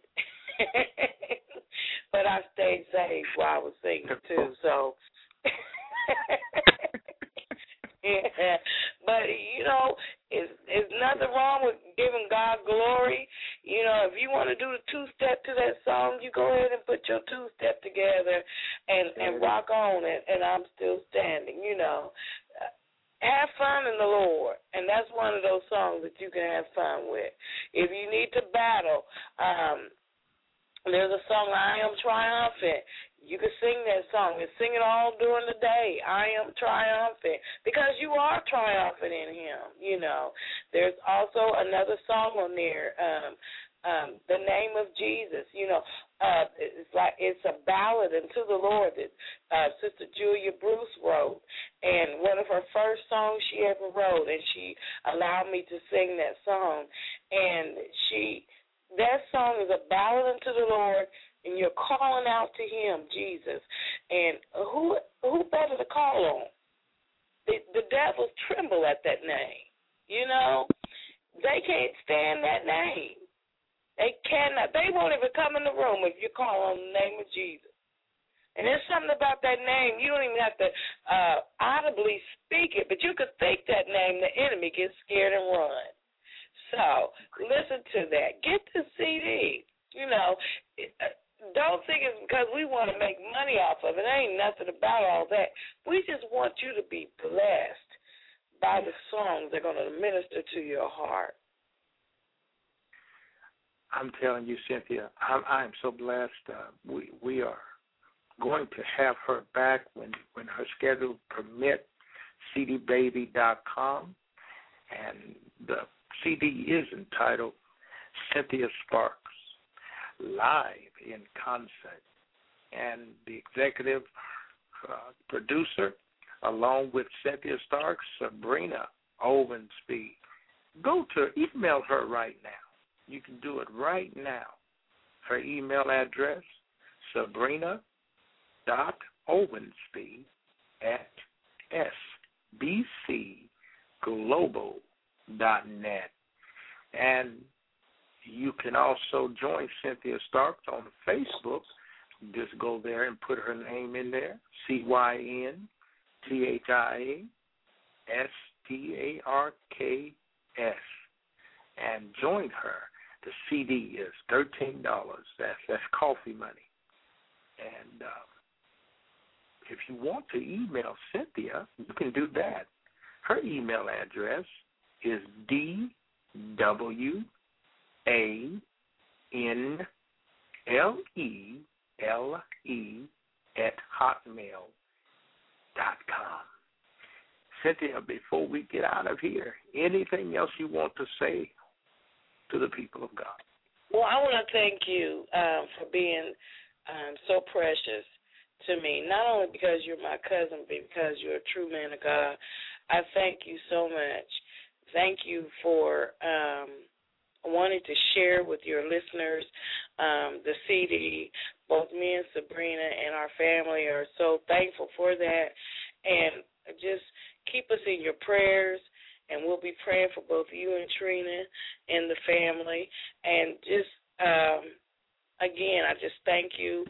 But I stayed safe while I was singing too. So. Yeah, but it's nothing wrong with giving God glory. If you want to do the two-step to that song, you go ahead and put your two-step together and rock on it. And I'm still standing. Have fun in the Lord, and that's one of those songs that you can have fun with. If you need to battle, there's a song, I Am Triumphant. You can sing that song and sing it all during the day. I am triumphant because you are triumphant in him, There's also another song on there, the name of Jesus, it's a ballad unto the Lord that Sister Julia Bruce wrote, and one of her first songs she ever wrote, and she allowed me to sing that song. And that song is a ballad unto the Lord, and you're calling out to him, Jesus. And who better to call on? The devils tremble at that name. They can't stand that name. They cannot. They won't even come in the room if you call on the name of Jesus. And there's something about that name. You don't even have to audibly speak it, but you could think that name. The enemy gets scared and run. So listen to that. Get the CD. Don't think it's because we want to make money off of it. It ain't nothing about all that. We just want you to be blessed by the songs that are going to minister to your heart. I'm telling you, Cynthia, I'm so blessed. We are going to have her back when her schedule permits, cdbaby.com. And the CD is entitled Cynthia Sparks, Live in Concert. And the executive producer, along with Cynthia Starks, Sabrina Owensby. Go to email her right now. You can do it right now. Her email address, sabrina.owensby@sbcglobal.net. And you can also join Cynthia Starks on Facebook. Just go there and put her name in there, CYNTHIASTARKS, and join her. The CD is $13. That's coffee money. And if you want to email Cynthia, you can do that. Her email address is DWANLELE@hotmail.com. Cynthia, before we get out of here, anything else you want to say to the people of God? Well, I want to thank you for being so precious to me, not only because you're my cousin, but because you're a true man of God. I thank you so much. Thank you for wanting to share with your listeners the CD. Both me and Sabrina and our family are so thankful for that. And just keep us in your prayers, and we'll be praying for both you and Trina and the family. And just, again, I just thank you.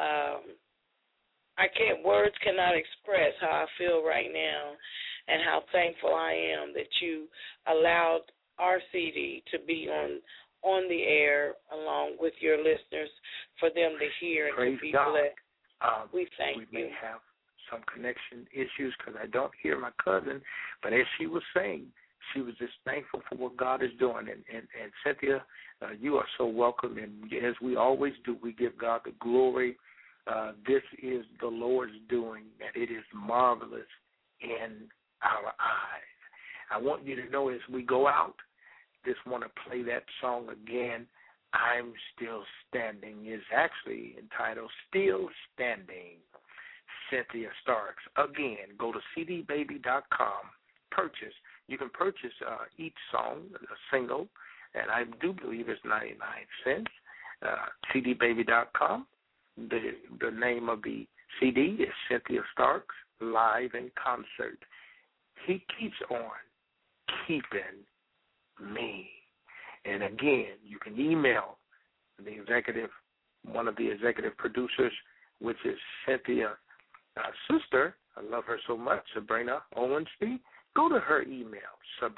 Words cannot express how I feel right now and how thankful I am that you allowed our CD to be on the air along with your listeners for them to hear and Praise to be God. blessed. We thank you. We may have some connection issues because I don't hear my cousin, but as she was saying, she was just thankful for what God is doing. And Cynthia, you are so welcome. And as we always do, we give God the glory. This is the Lord's doing, and it is marvelous in our eyes. I want you to know as we go out, just want to play that song again. I'm Still Standing is actually entitled Still Standing, Cynthia Starks. Again, go to cdbaby.com, purchase. You can purchase each song, a single, and I do believe it's 99 cents. cdbaby.com. The name of the CD is Cynthia Starks, Live in Concert. He keeps on keeping me. And again, you can email the executive, one of the executive producers, which is Cynthia's sister. I love her so much, Sabrina Owensby. Go to her email,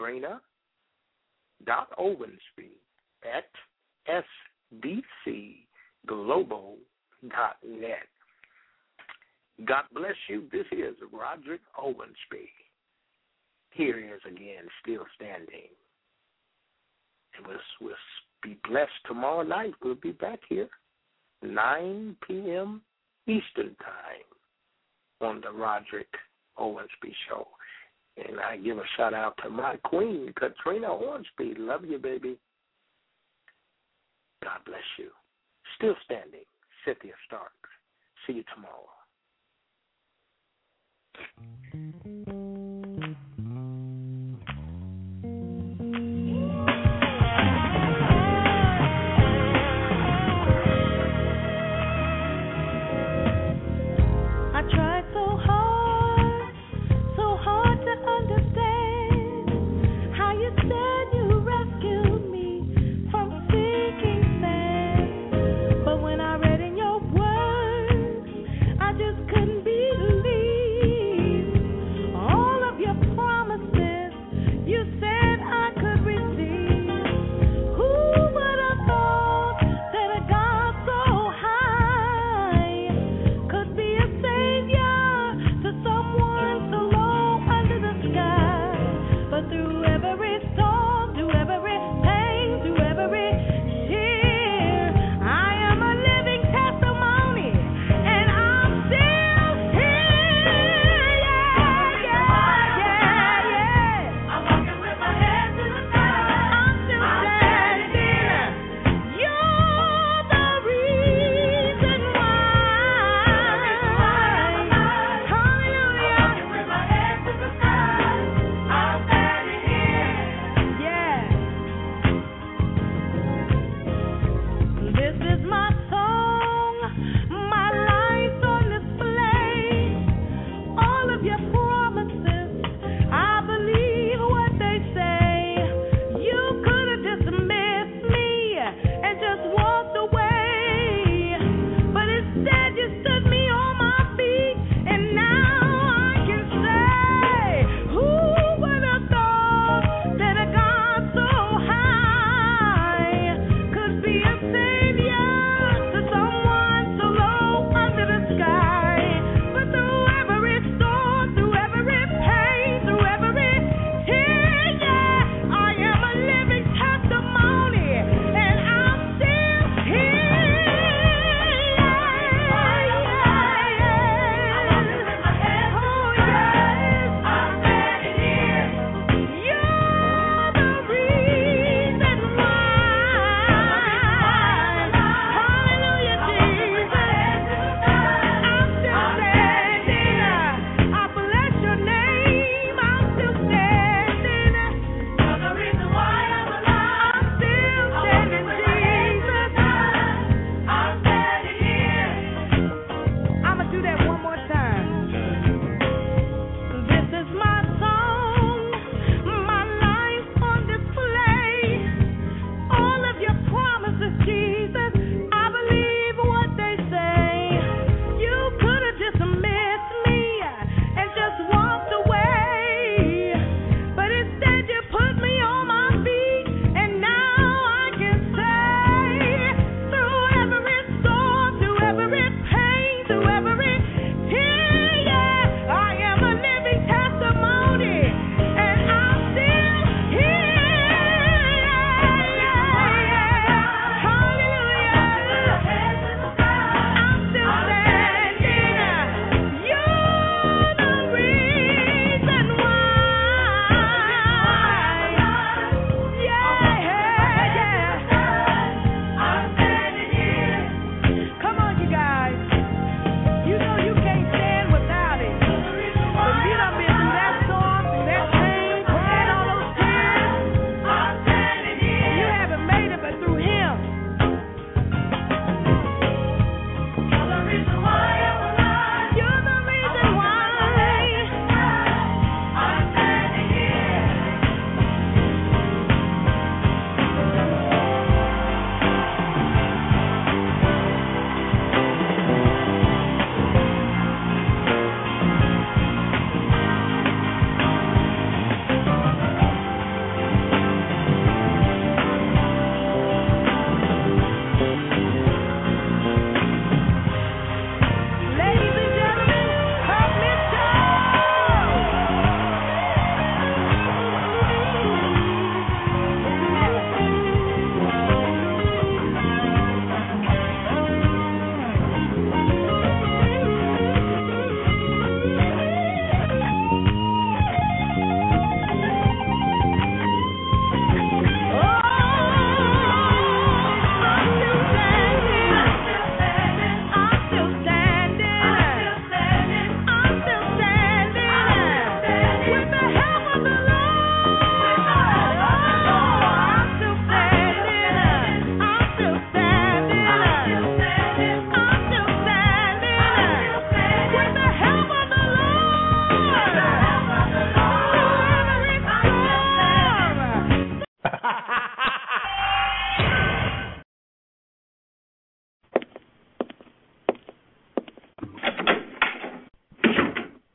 sabrina.owensby@sbcglobal.net. God bless you. This is Roderick Owensby. Here he is again, still standing. And we'll be blessed tomorrow night. We'll be back here, 9 p.m. Eastern Time on the Roderick Owensby Show. And I give a shout-out to my queen, Katrina Owensby. Love you, baby. God bless you. Still standing, Cynthia Starks. See you tomorrow. I just couldn't believe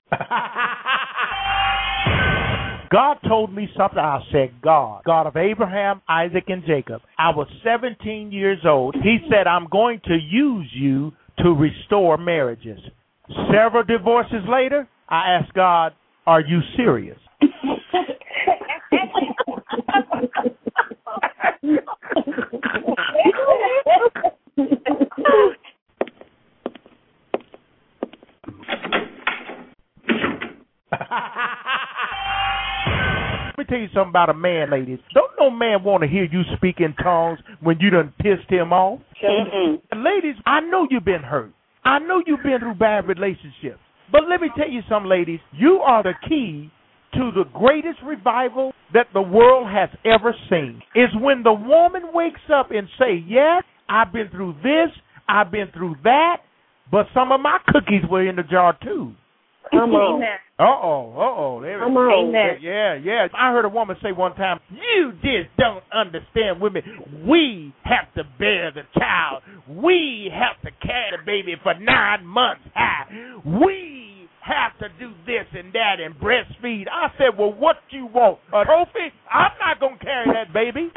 God told me something. I said, God of Abraham, Isaac, and Jacob. I was 17 years old. He said, I'm going to use you to restore marriages. Several divorces later, I asked God, are you serious? Let me tell you something about a man, ladies. Don't no man want to hear you speak in tongues when you done pissed him off. Ladies, I know you've been hurt. I know you've been through bad relationships. But let me tell you something, ladies. You are the key to the greatest revival that the world has ever seen. Is when the woman wakes up and say, yes, I've been through this, I've been through that, but some of my cookies were in the jar too. Come on. Come on. Yeah. I heard a woman say one time, you just don't understand women. We have to bear the child. We have to carry the baby for 9 months. We have to do this and that and breastfeed. I said, well, what you want? A trophy? I'm not going to carry that baby.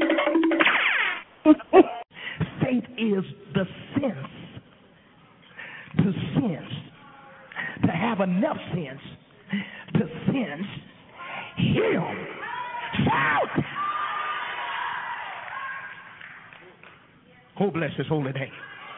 Faith is the sense to sense. To have enough sense to sense him. Shout! Oh, bless his holy name.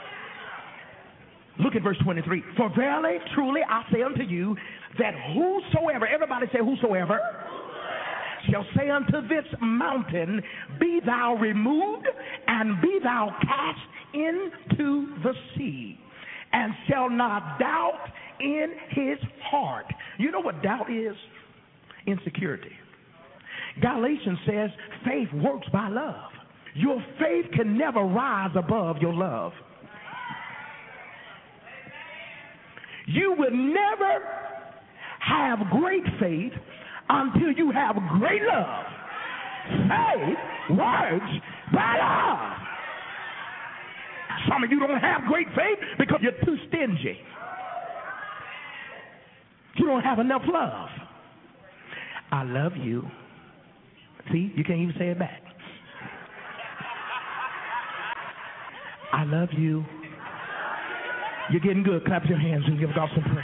Look at verse 23. For verily, truly, I say unto you, that whosoever, everybody say whosoever, shall say unto this mountain, be thou removed, and be thou cast into the sea, and shall not doubt in his heart. You know what doubt is? Insecurity. Galatians says faith works by love. Your faith can never rise above your love. You will never have great faith until you have great love. Faith works by love. Some of you don't have great faith because you're too stingy. You don't have enough love. I love you. See, you can't even say it back. I love you. You're getting good. Clap your hands and give God some praise.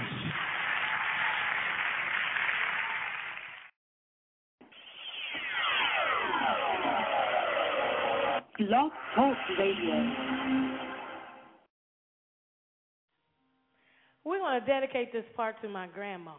Blog Talk Radio. We're going to dedicate this part to my grandma,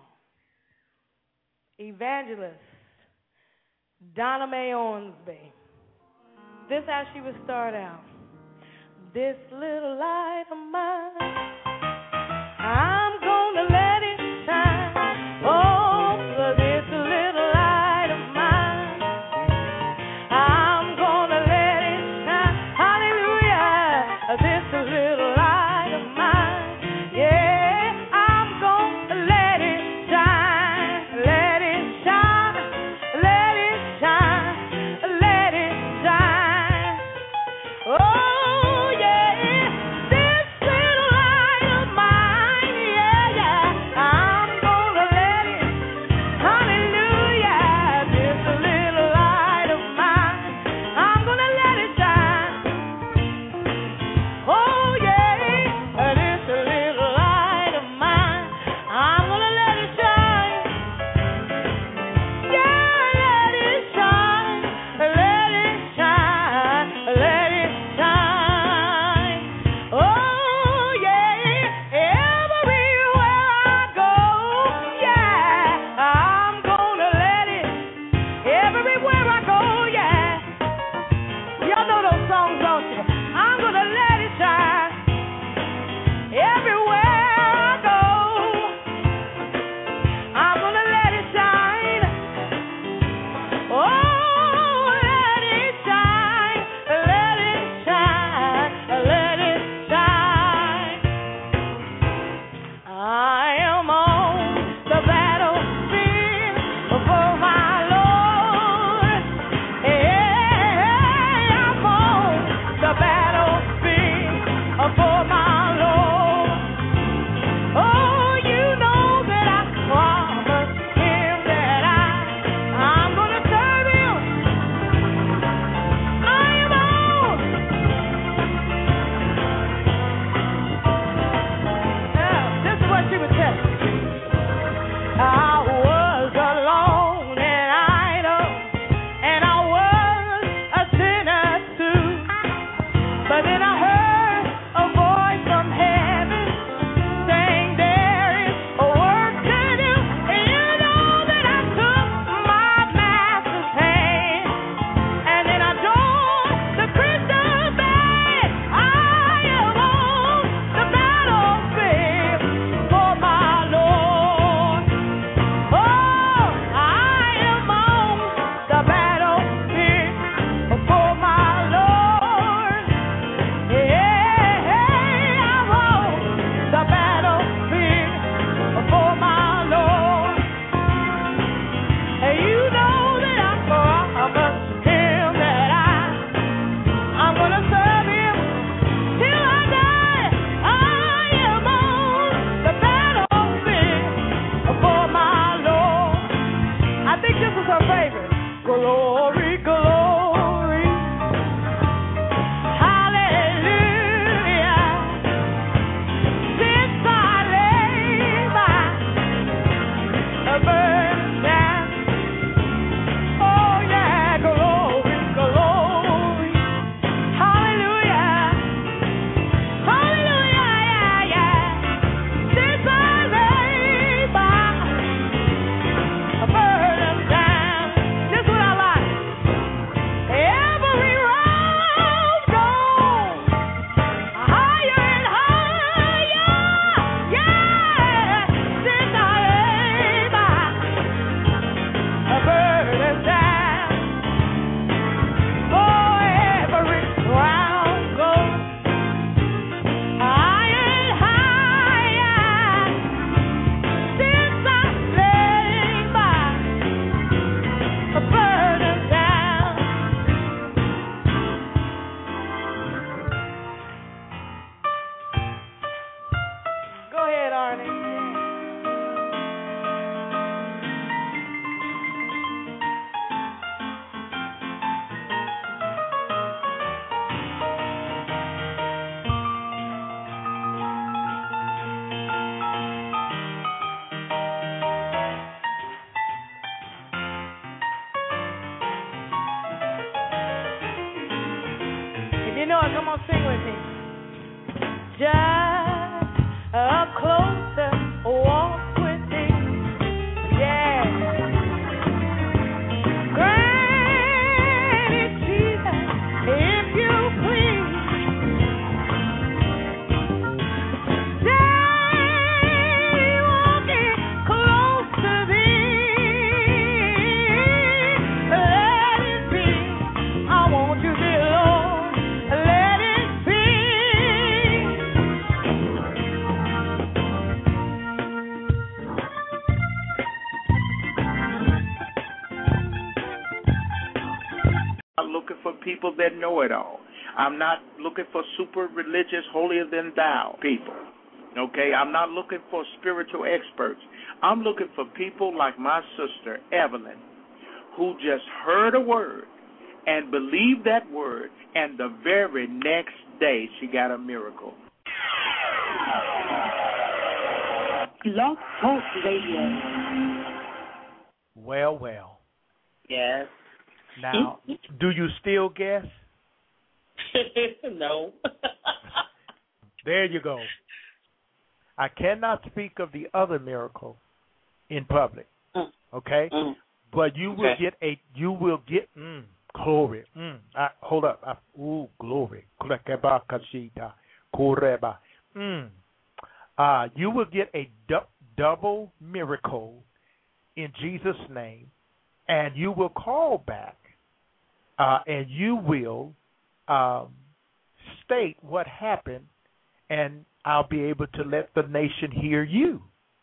Evangelist Donna Mae Ormsby. This is how she would start out. This little light of mine, I'm going to let it shine. Oh, for this little light of mine, I'm going to let it shine. Hallelujah. This little light of mine, yeah, I'm going to let it shine. Let it shine. Let it shine. Let it shine. Oh, yeah. This Lord. Come on, sing with me. Just a closer walk with thee. Yeah. Great Jesus, if you please. Stay walking close to thee. Let it be. I want you, dear Lord. Let it be. I'm looking for people that know it all. I'm not looking for super religious, holier than thou people. Okay? I'm not looking for spiritual experts. I'm looking for people like my sister, Evelyn, who just heard a word and believed that word, and the very next day she got a miracle. Blog Talk Radio. Well, well. Yes. Now, do you still guess? No. There you go. I cannot speak of the other miracle in public, okay? But you will get glory. Hold up. Glory. You will get a double miracle in Jesus' name, and you will call back, and you will state what happened, and I'll be able to let the nation hear you.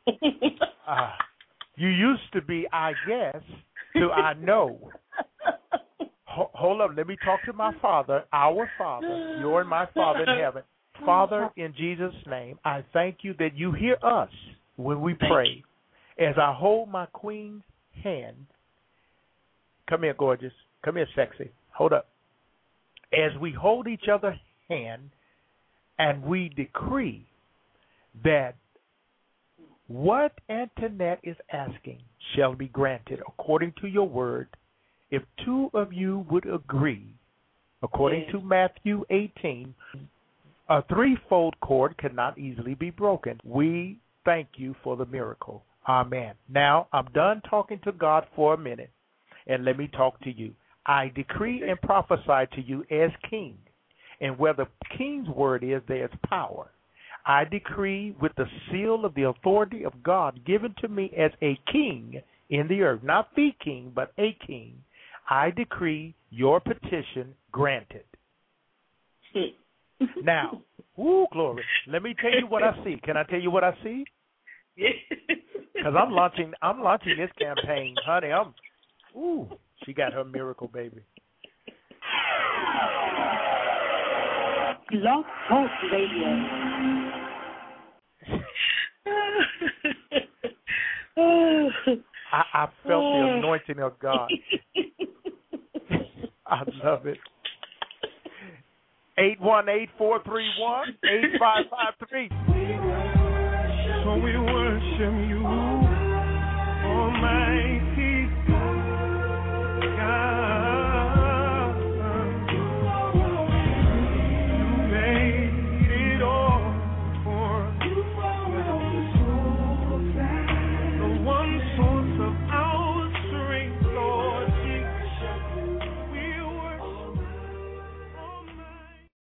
You used to be, I guess, to I know. Hold up. Let me talk to my Father, our Father. You're my Father in heaven. Father, in Jesus' name, I thank you that you hear us when we pray. As I hold my queen's hand, come here, gorgeous. Come here, sexy. Hold up. As we hold each other's hand and we decree that what Antoinette is asking shall be granted according to your word, if two of you would agree, according to Matthew 18, a threefold cord cannot easily be broken. We thank you for the miracle. Amen. Now, I'm done talking to God for a minute, and let me talk to you. I decree and prophesy to you as king, and where the king's word is, there's power. I decree with the seal of the authority of God given to me as a king in the earth, not the king, but a king, I decree your petition granted. Now, glory. Let me tell you what I see. Can I tell you what I see? Because I'm launching this campaign, honey. She got her miracle, baby. Blog Talk Radio. I felt the anointing of God. I love it. 818-431-8553. So we worship you, Almighty God.